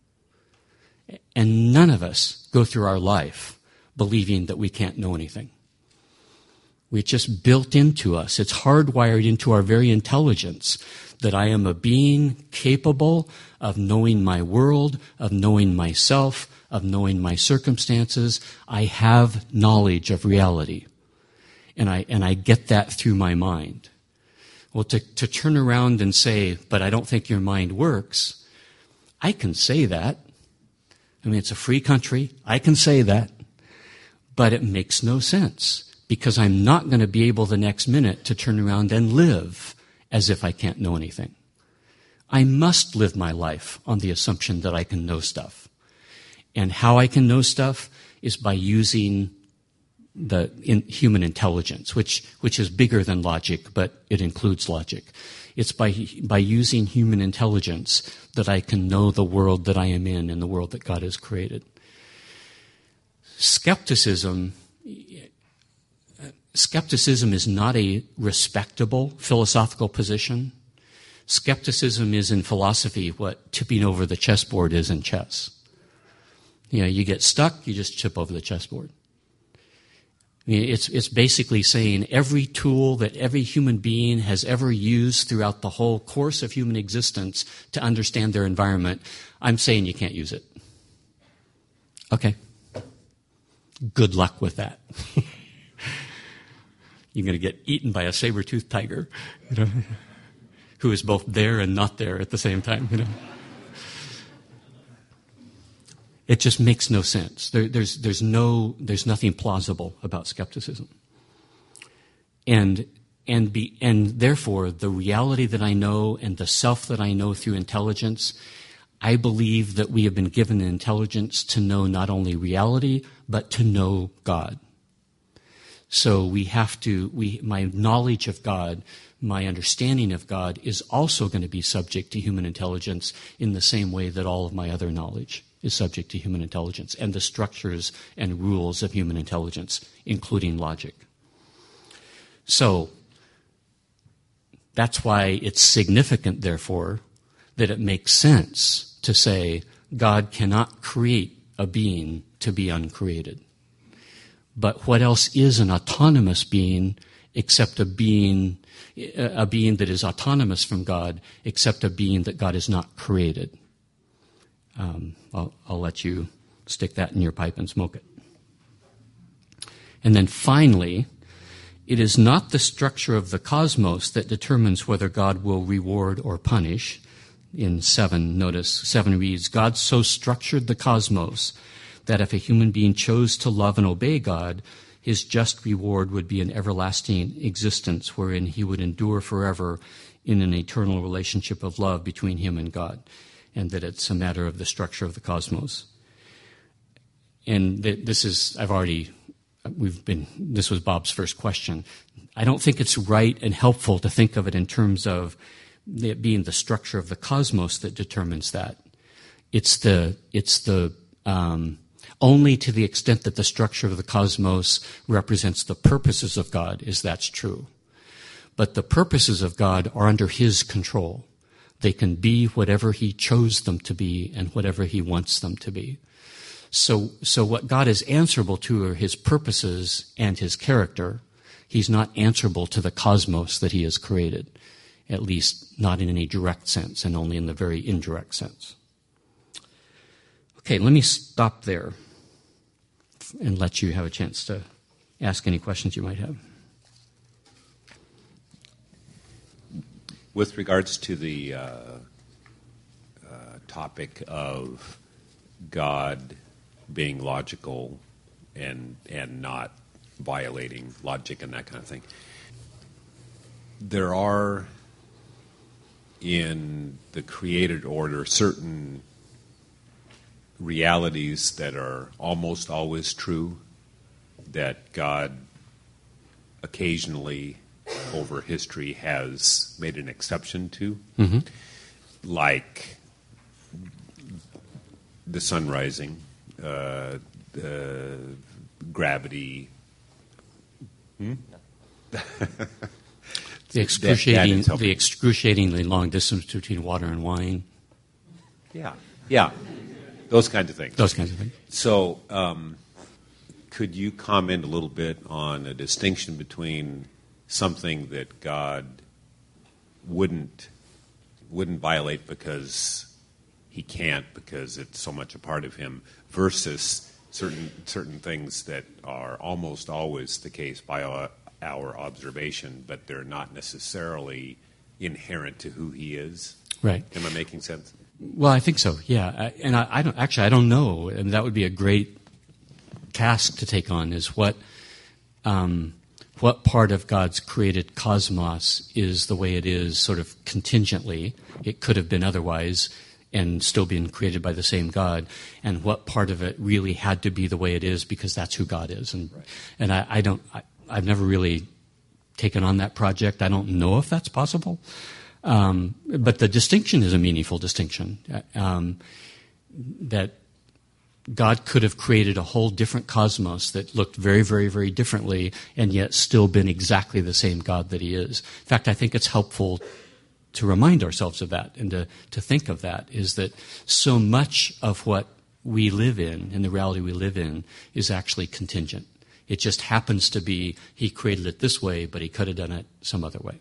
And none of us go through our life believing that we can't know anything. It's just built into us. It's hardwired into our very intelligence that I am a being capable of knowing my world, of knowing myself, of knowing my circumstances. I have knowledge of reality. And I, and I get that through my mind. Well, to, to turn around and say, but I don't think your mind works, I can say that. I mean, it's a free country. I can say that. But it makes no sense because I'm not going to be able the next minute to turn around and live as if I can't know anything. I must live my life on the assumption that I can know stuff. And how I can know stuff is by using the in, human intelligence, which, which is bigger than logic, but it includes logic. It's by, by using human intelligence that I can know the world that I am in and the world that God has created. Skepticism, skepticism is not a respectable philosophical position. Skepticism is in philosophy what tipping over the chessboard is in chess. You know, you get stuck, you just chip over the chessboard. I mean, it's, it's basically saying every tool that every human being has ever used throughout the whole course of human existence to understand their environment, I'm saying you can't use it. Okay. Good luck with that. You're going to get eaten by a saber-toothed tiger, you know, who is both there and not there at the same time, you know. It just makes no sense. There, there's, there's no, there's nothing plausible about skepticism. And, and be, and therefore, the reality that I know and the self that I know through intelligence, I believe that we have been given the intelligence to know not only reality, but to know God. So we have to, we, my knowledge of God, my understanding of God is also going to be subject to human intelligence in the same way that all of my other knowledge is subject to human intelligence and the structures and rules of human intelligence, including logic. So that's why it's significant, therefore, that it makes sense to say God cannot create a being to be uncreated. But what else is an autonomous being except a being, a being that is autonomous from God, except a being that God has not created? Um, I'll, I'll let you stick that in your pipe and smoke it. And then finally, it is not the structure of the cosmos that determines whether God will reward or punish. In seven, notice, seven reads, God so structured the cosmos that if a human being chose to love and obey God, his just reward would be an everlasting existence wherein he would endure forever in an eternal relationship of love between him and God, and that it's a matter of the structure of the cosmos. And th- this is, I've already, we've been, this was Bob's first question. I don't think it's right and helpful to think of it in terms of it being the structure of the cosmos that determines that. It's the, it's the, um, only to the extent that the structure of the cosmos represents the purposes of God is that's true. But the purposes of God are under his control. They can be whatever he chose them to be and whatever he wants them to be. So, so what God is answerable to are his purposes and his character. He's not answerable to the cosmos that he has created, at least not in any direct sense, and only in the very indirect sense. Okay, let me stop there and let you have a chance to ask any questions you might have. With regards to the uh, uh, topic of God being logical and and not violating logic and that kind of thing, there are in the created order certain realities that are almost always true, that God occasionally over history has made an exception to, mm-hmm. like the sun rising, uh, uh, gravity. Hmm? the excruciating, that, that the excruciatingly long distance between water and wine. Yeah, yeah, those kinds of things. Those kinds of things. So, um, could you comment a little bit on a distinction between something that God wouldn't wouldn't violate because he can't, because it's so much a part of him, versus certain certain things that are almost always the case by our, our observation, but they're not necessarily inherent to who he is? Right. Am I making sense? Well, I think so. Yeah, I, and I, I don't actually. I don't know, and that would be a great task to take on. Is what. Um, What part of God's created cosmos is the way it is sort of contingently? It could have been otherwise and still been created by the same God. And what part of it really had to be the way it is because that's who God is? And right. and I, I don't, I, I've never really taken on that project. I don't know if that's possible. Um, but the distinction is a meaningful distinction. Um, that God could have created a whole different cosmos that looked very, very, very differently and yet still been exactly the same God that he is. In fact, I think it's helpful to remind ourselves of that and to, to think of that, is that so much of what we live in and the reality we live in is actually contingent. It just happens to be he created it this way, but he could have done it some other way.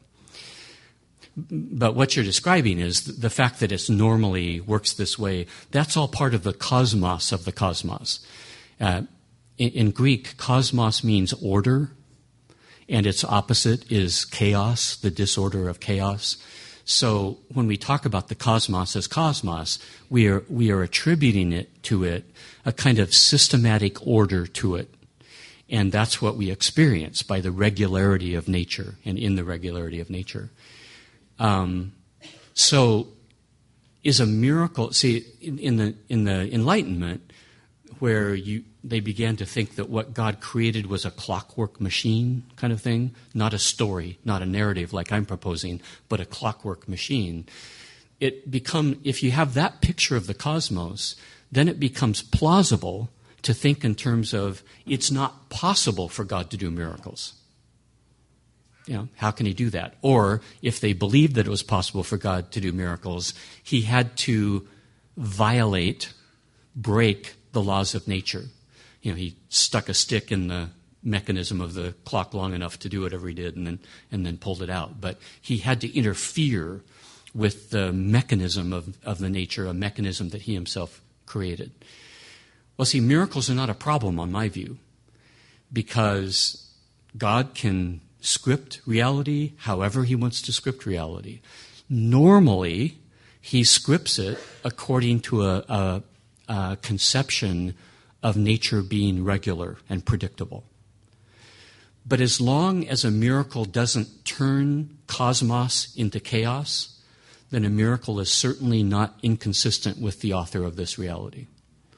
But what you're describing is the fact that it normally works this way. That's all part of the cosmos of the cosmos. Uh, in, in Greek, cosmos means order, and its opposite is chaos, the disorder of chaos. So when we talk about the cosmos as cosmos, we are we are attributing it to it a kind of systematic order to it. And that's what we experience by the regularity of nature and in the regularity of nature. Um, so is a miracle, see, in, in the in the Enlightenment, where you they began to think that what God created was a clockwork machine kind of thing, not a story, not a narrative like I'm proposing, but a clockwork machine. It become if you have that picture of the cosmos, then it becomes plausible to think in terms of it's not possible for God to do miracles. You know, how can he do that? Or if they believed that it was possible for God to do miracles, he had to violate, break the laws of nature. You know, he stuck a stick in the mechanism of the clock long enough to do whatever he did and then and then pulled it out. But he had to interfere with the mechanism of, of the nature, a mechanism that he himself created. Well, see, miracles are not a problem on my view, because God can script reality however he wants to script reality. Normally, he scripts it according to a, a, a conception of nature being regular and predictable. But as long as a miracle doesn't turn cosmos into chaos, then a miracle is certainly not inconsistent with the author of this reality.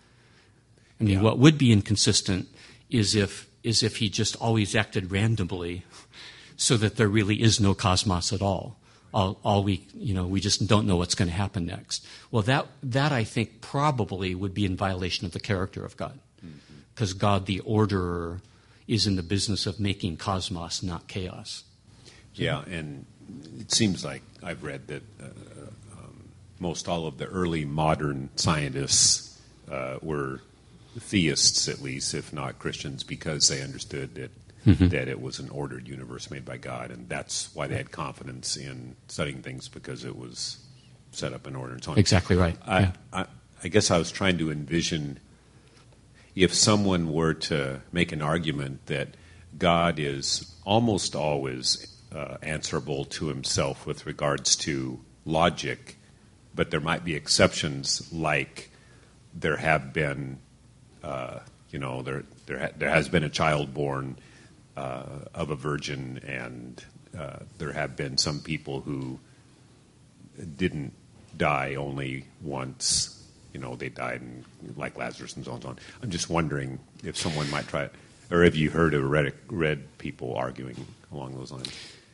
I mean, yeah. What would be inconsistent is if is if he just always acted randomly, so that there really is no cosmos at all. All, all we, you know, we just don't know what's going to happen next. Well, that that I think probably would be in violation of the character of God, because mm-hmm. God, the orderer, is in the business of making cosmos, not chaos. Yeah, and it seems like I've read that uh, um, most all of the early modern scientists uh, were theists, at least, if not Christians, because they understood that mm-hmm. that it was an ordered universe made by God, and that's why they had confidence in studying things, because it was set up in order and so on. Exactly right. I, yeah. I, I guess I was trying to envision if someone were to make an argument that God is almost always uh, answerable to himself with regards to logic, but there might be exceptions, like there have been, uh, you know, there there, ha- there has been a child born uh, of a virgin, and uh, there have been some people who didn't die only once. You know, they died, in, like Lazarus and so on and so on. I'm just wondering if someone might try it, or have you heard of read, read people arguing along those lines?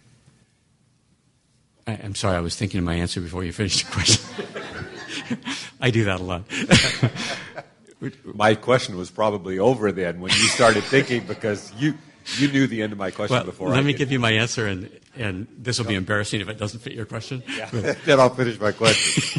I, I'm sorry, I was thinking of my answer before you finished the question. I do that a lot. My question was probably over then when you started thinking, because you you knew the end of my question well, before let I me did. give you my answer, and, and this will be embarrassing if it doesn't fit your question. Yeah. Then I'll finish my question.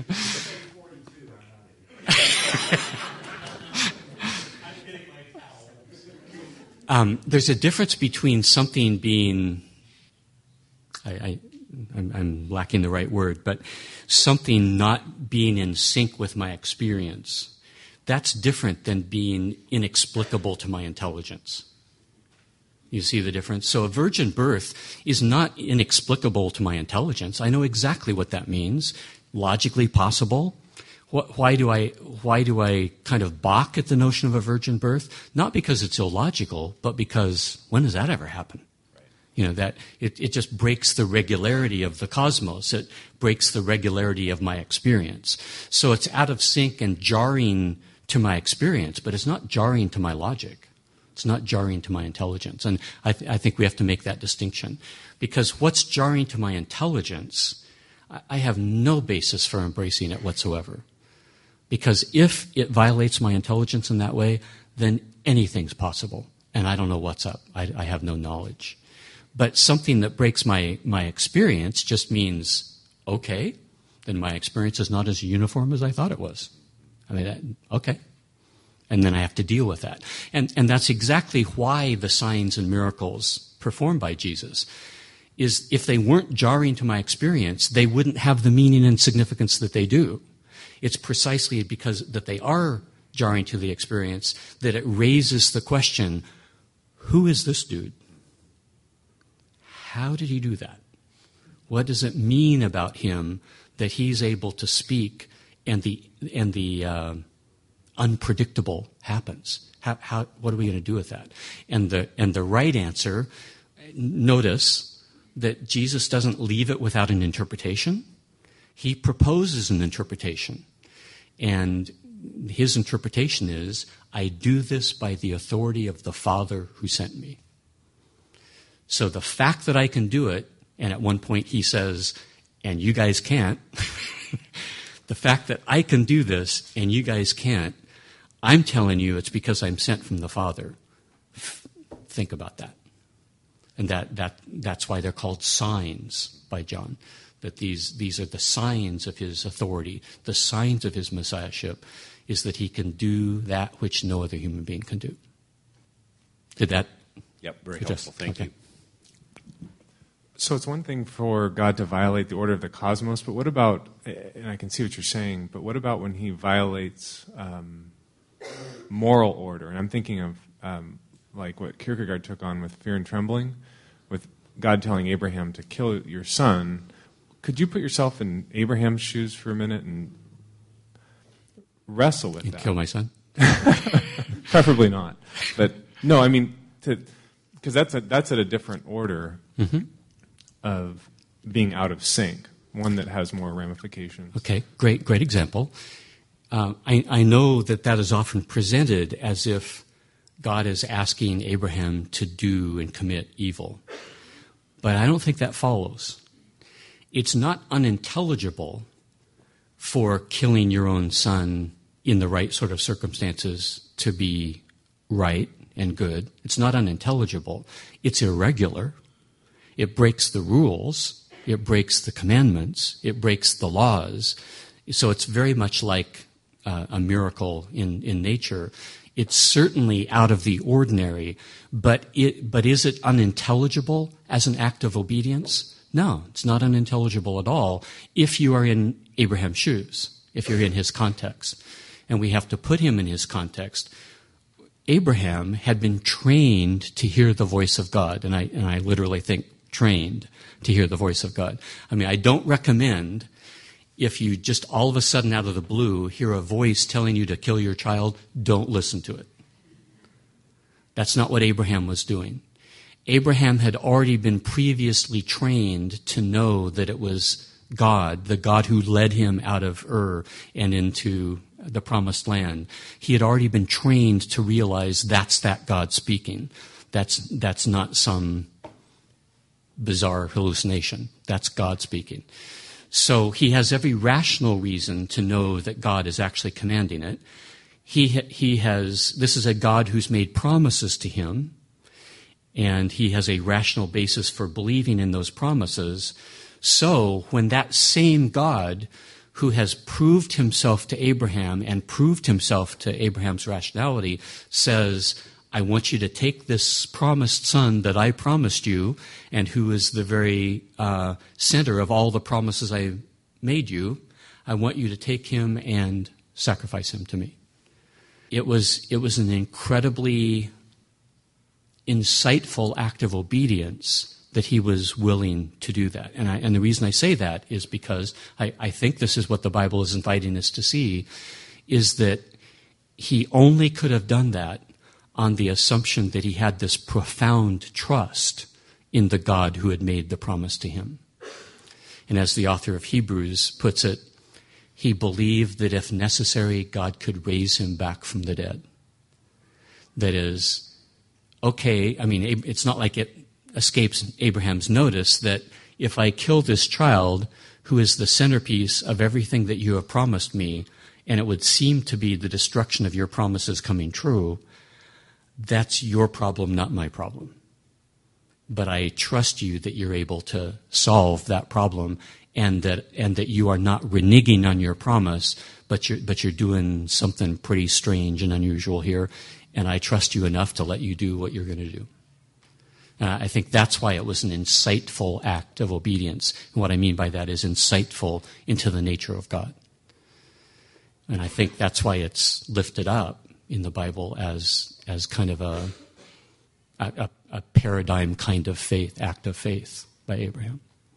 Um, there's a difference between something being, I, I, I'm, I'm lacking the right word, but something not being in sync with my experience. That's different than being inexplicable to my intelligence. You see the difference? So a virgin birth is not inexplicable to my intelligence. I know exactly what that means, logically possible. Why do I why do I kind of balk at the notion of a virgin birth? Not because it's illogical, but because when does that ever happen? Right. You know, that it, it just breaks the regularity of the cosmos. It breaks the regularity of my experience. So it's out of sync and jarring to my experience, but it's not jarring to my logic. It's not jarring to my intelligence. And I, th- I think we have to make that distinction. Because what's jarring to my intelligence, I, I have no basis for embracing it whatsoever. Because if it violates my intelligence in that way, then anything's possible. And I don't know what's up. I, I have no knowledge. But something that breaks my, my experience just means, okay, then my experience is not as uniform as I thought it was. I mean, okay. And then I have to deal with that. And, and that's exactly why the signs and miracles performed by Jesus is if they weren't jarring to my experience, they wouldn't have the meaning and significance that they do. It's precisely because that they are jarring to the experience that it raises the question, who is this dude? How did he do that? What does it mean about him that he's able to speak and the and the uh, unpredictable happens? How, how what are we going to do with that? And the and the right answer, notice that Jesus doesn't leave it without an interpretation. He proposes an interpretation. And his interpretation is, I do this by the authority of the Father who sent me. So the fact that I can do it, and at one point he says, and you guys can't, the fact that I can do this and you guys can't, I'm telling you it's because I'm sent from the Father. Think about that. And that, that that's why they're called signs by John. That these these are the signs of his authority, the signs of his messiahship, is that he can do that which no other human being can do. Did that? Yep, very suggest? helpful. Thank okay. you. So it's one thing for God to violate the order of the cosmos, but what about, and I can see what you're saying, but what about when he violates um, moral order? And I'm thinking of um, like what Kierkegaard took on with Fear and Trembling, with God telling Abraham to kill your son. Could you put yourself in Abraham's shoes for a minute and wrestle with You'd that? Kill my son? Preferably not. But no, I mean, because that's, a, that's at a different order mm-hmm. of being out of sync, one that has more ramifications. Okay, great, great example. Uh, I, I know that that is often presented as if God is asking Abraham to do and commit evil. But I don't think that follows. It's not unintelligible for killing your own son in the right sort of circumstances to be right and good. It's not unintelligible. It's irregular. It breaks the rules. It breaks the commandments. It breaks the laws. So it's very much like uh, a miracle in, in nature. It's certainly out of the ordinary, but it, but is it unintelligible as an act of obedience? No, it's not unintelligible at all if you are in Abraham's shoes, if you're in his context. And we have to put him in his context. Abraham had been trained to hear the voice of God, and I, and I literally think trained to hear the voice of God. I mean, I don't recommend if you just all of a sudden out of the blue hear a voice telling you to kill your child, don't listen to it. That's not what Abraham was doing. Abraham had already been previously trained to know that it was God, the God who led him out of Ur and into the promised land. He had already been trained to realize that's that God speaking. That's, that's not some bizarre hallucination. That's God speaking. So he has every rational reason to know that God is actually commanding it. He, he has, this is a God who's made promises to him, and he has a rational basis for believing in those promises. So when that same God who has proved himself to Abraham and proved himself to Abraham's rationality says, I want you to take this promised son that I promised you, and who is the very uh, center of all the promises I made you. I want you to take him and sacrifice him to me. It was, it was an incredibly insightful act of obedience that he was willing to do that. And, I, and the reason I say that is because I, I think this is what the Bible is inviting us to see, is that he only could have done that on the assumption that he had this profound trust in the God who had made the promise to him. And as the author of Hebrews puts it, he believed that if necessary, God could raise him back from the dead. That is, okay, I mean, it's not like it escapes Abraham's notice that if I kill this child who is the centerpiece of everything that you have promised me, and it would seem to be the destruction of your promises coming true, that's your problem, not my problem. But I trust you that you're able to solve that problem, and that and that you are not reneging on your promise, but you're but you're doing something pretty strange and unusual here, and I trust you enough to let you do what you're going to do. Uh, I think that's why it was an insightful act of obedience. And what I mean by that is insightful into the nature of God. And I think that's why it's lifted up in the Bible as as kind of a, a, a paradigm kind of faith, act of faith by Abraham.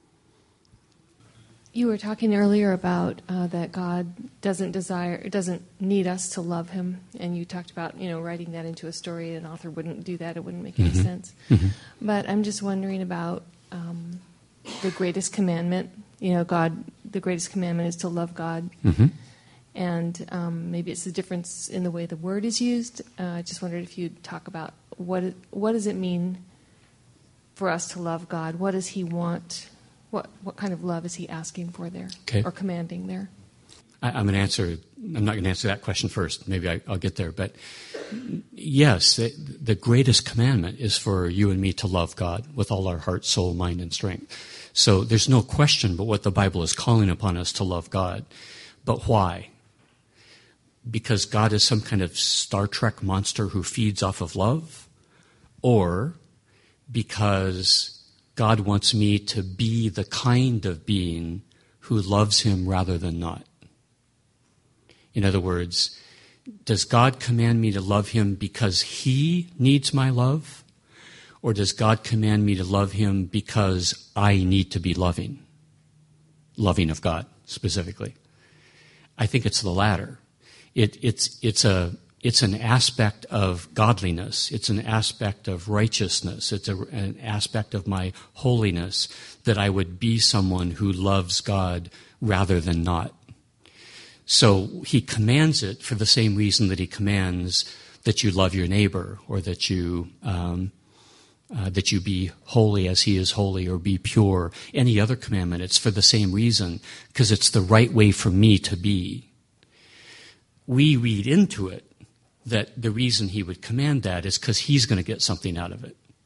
You were talking earlier about uh, that God doesn't desire, doesn't need us to love him, and you talked about, you know, writing that into a story. An author wouldn't do that; it wouldn't make any mm-hmm. sense. Mm-hmm. But I'm just wondering about um, the greatest commandment. You know, God, the greatest commandment is to love God, mm-hmm. and um, maybe it's the difference in the way the word is used. Uh, I just wondered if you'd talk about what it, what does it mean for us to love God? What does He want? What what kind of love is He asking for there, okay. or commanding there? I, I'm going to answer. I'm not going to answer that question first. Maybe I, I'll get there. But yes, the, the greatest commandment is for you and me to love God with all our heart, soul, mind, and strength. So there's no question but what the Bible is calling upon us to love God. But why? Because God is some kind of Star Trek monster who feeds off of love? Or because God wants me to be the kind of being who loves him rather than not? In other words, does God command me to love him because he needs my love? Or does God command me to love him because I need to be loving? Loving of God, specifically. I think it's the latter. It, it's, it's a... It's an aspect of godliness. It's an aspect of righteousness. It's a, an aspect of my holiness that I would be someone who loves God rather than not. So he commands it for the same reason that he commands that you love your neighbor, or that you um, uh, that you be holy as he is holy, or be pure. Any other commandment, it's for the same reason, because it's the right way for me to be. We read into it that the reason he would command that is because he's going to get something out of it.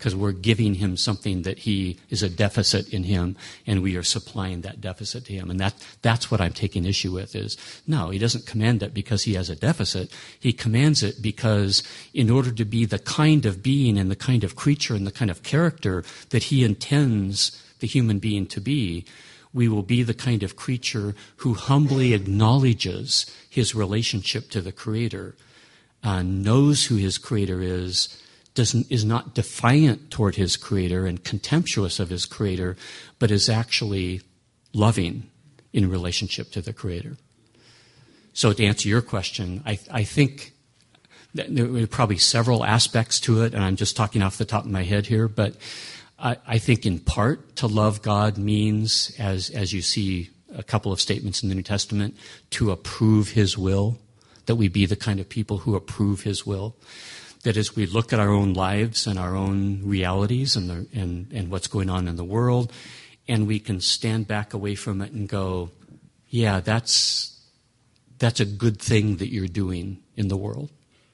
because we're giving him something that he is a deficit in him, and we are supplying that deficit to him. And that that's what I'm taking issue with is, no, he doesn't command it because he has a deficit. He commands it because in order to be the kind of being and the kind of creature and the kind of character that he intends the human being to be, we will be the kind of creature who humbly acknowledges his relationship to the Creator, uh, knows who his Creator is, doesn't, is not defiant toward his Creator and contemptuous of his Creator, but is actually loving in relationship to the Creator. So to answer your question, I, I think that there are probably several aspects to it, and I'm just talking off the top of my head here, but I, I think in part to love God means, as, as you see a couple of statements in the New Testament, to approve his will, that we be the kind of people who approve his will. That as we look at our own lives and our own realities and, the, and, and what's going on in the world, and we can stand back away from it and go, yeah, that's, that's a good thing that you're doing in the world.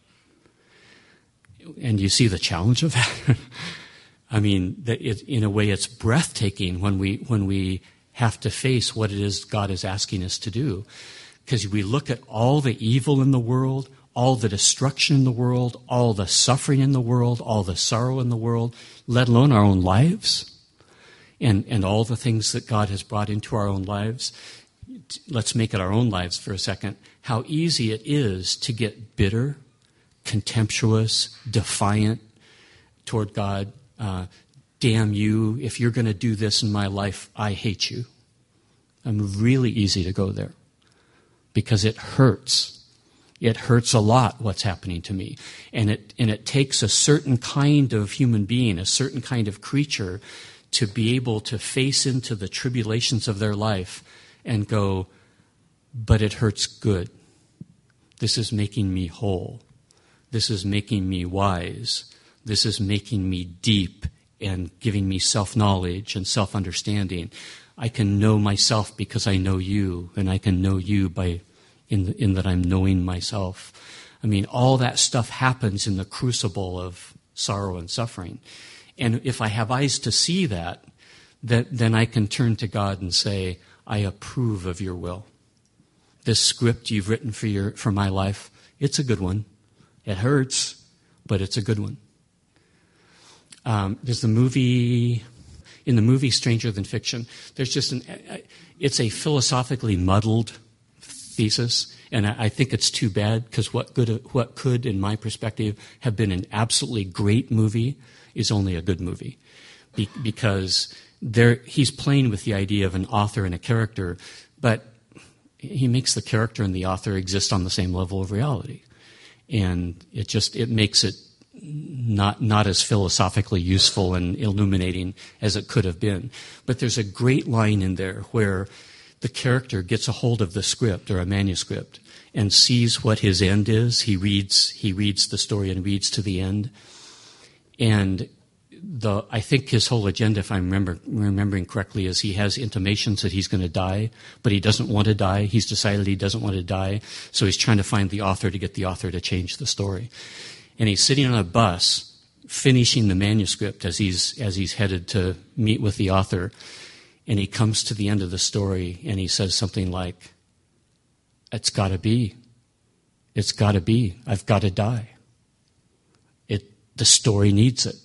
And you see the challenge of that? I mean, that it, in a way it's breathtaking when we, when we have to face what it is God is asking us to do. Because we look at all the evil in the world, all the destruction in the world, all the suffering in the world, all the sorrow in the world, let alone our own lives, and, and all the things that God has brought into our own lives. Let's make it our own lives for a second. How easy it is to get bitter, contemptuous, defiant toward God. Uh, damn you, if you're going to do this in my life, I hate you. I'm really easy to go there because it hurts. It hurts a lot what's happening to me. And it and it takes a certain kind of human being, a certain kind of creature, to be able to face into the tribulations of their life and go, but it hurts good. This is making me whole. This is making me wise. This is making me deep and giving me self-knowledge and self-understanding. I can know myself because I know you, and I can know you by in, the, in that I'm knowing myself. I mean, all that stuff happens in the crucible of sorrow and suffering. And if I have eyes to see that, that then I can turn to God and say, I approve of your will. This script you've written for your for my life, it's a good one. It hurts, but it's a good one. Um, there's the movie, in the movie Stranger Than Fiction, there's just an, it's a philosophically muddled thesis, and I, I think it's too bad because what could, what could, in my perspective, have been an absolutely great movie is only a good movie. Be, because there, he's playing with the idea of an author and a character, but he makes the character and the author exist on the same level of reality. And it just, it makes it not not as philosophically useful and illuminating as it could have been. But there's a great line in there where the character gets a hold of the script or a manuscript and sees what his end is. He reads he reads the story and reads to the end. And the I think his whole agenda, if I'm remember, remembering correctly, is he has intimations that he's going to die, but he doesn't want to die. He's decided he doesn't want to die, so he's trying to find the author to get the author to change the story. And he's sitting on a bus finishing the manuscript as he's as he's headed to meet with the author. And he comes to the end of the story and he says something like, it's got to be. It's got to be. I've got to die. It the story needs it.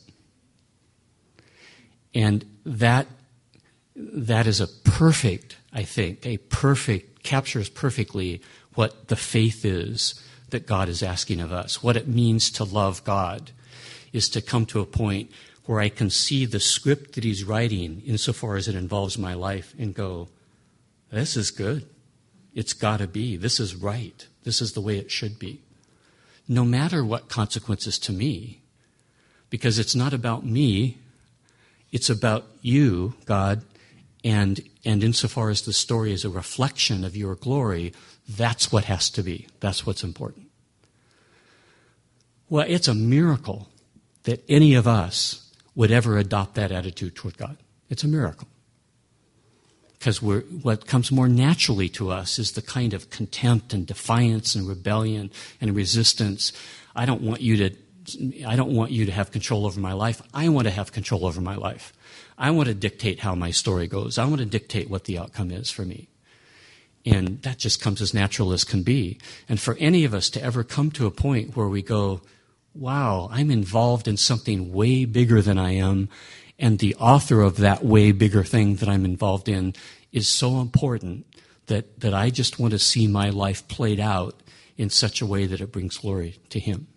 And that that is a perfect, I think, a perfect, captures perfectly what the faith is that God is asking of us. What it means to love God is to come to a point where I can see the script that he's writing insofar as it involves my life and go, this is good. It's got to be. This is right. This is the way it should be. No matter what consequences to me, because it's not about me, it's about you, God, and and insofar as the story is a reflection of your glory, that's what has to be. That's what's important. Well, it's a miracle that any of us would ever adopt that attitude toward God. It's a miracle. Because we're, what comes more naturally to us is the kind of contempt and defiance and rebellion and resistance. I don't want you to I don't want you to have control over my life. I want to have control over my life. I want to dictate how my story goes. I want to dictate what the outcome is for me. And that just comes as natural as can be. And for any of us to ever come to a point where we go, wow, I'm involved in something way bigger than I am, and the author of that way bigger thing that I'm involved in is so important that, that I just want to see my life played out in such a way that it brings glory to him.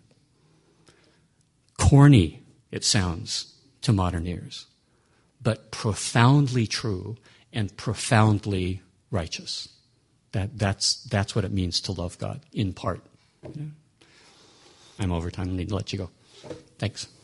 Corny, it sounds to modern ears, but profoundly true and profoundly righteous. That, that's, that's what it means to love God, in part. Yeah. I'm over time. I need to let you go. Thanks.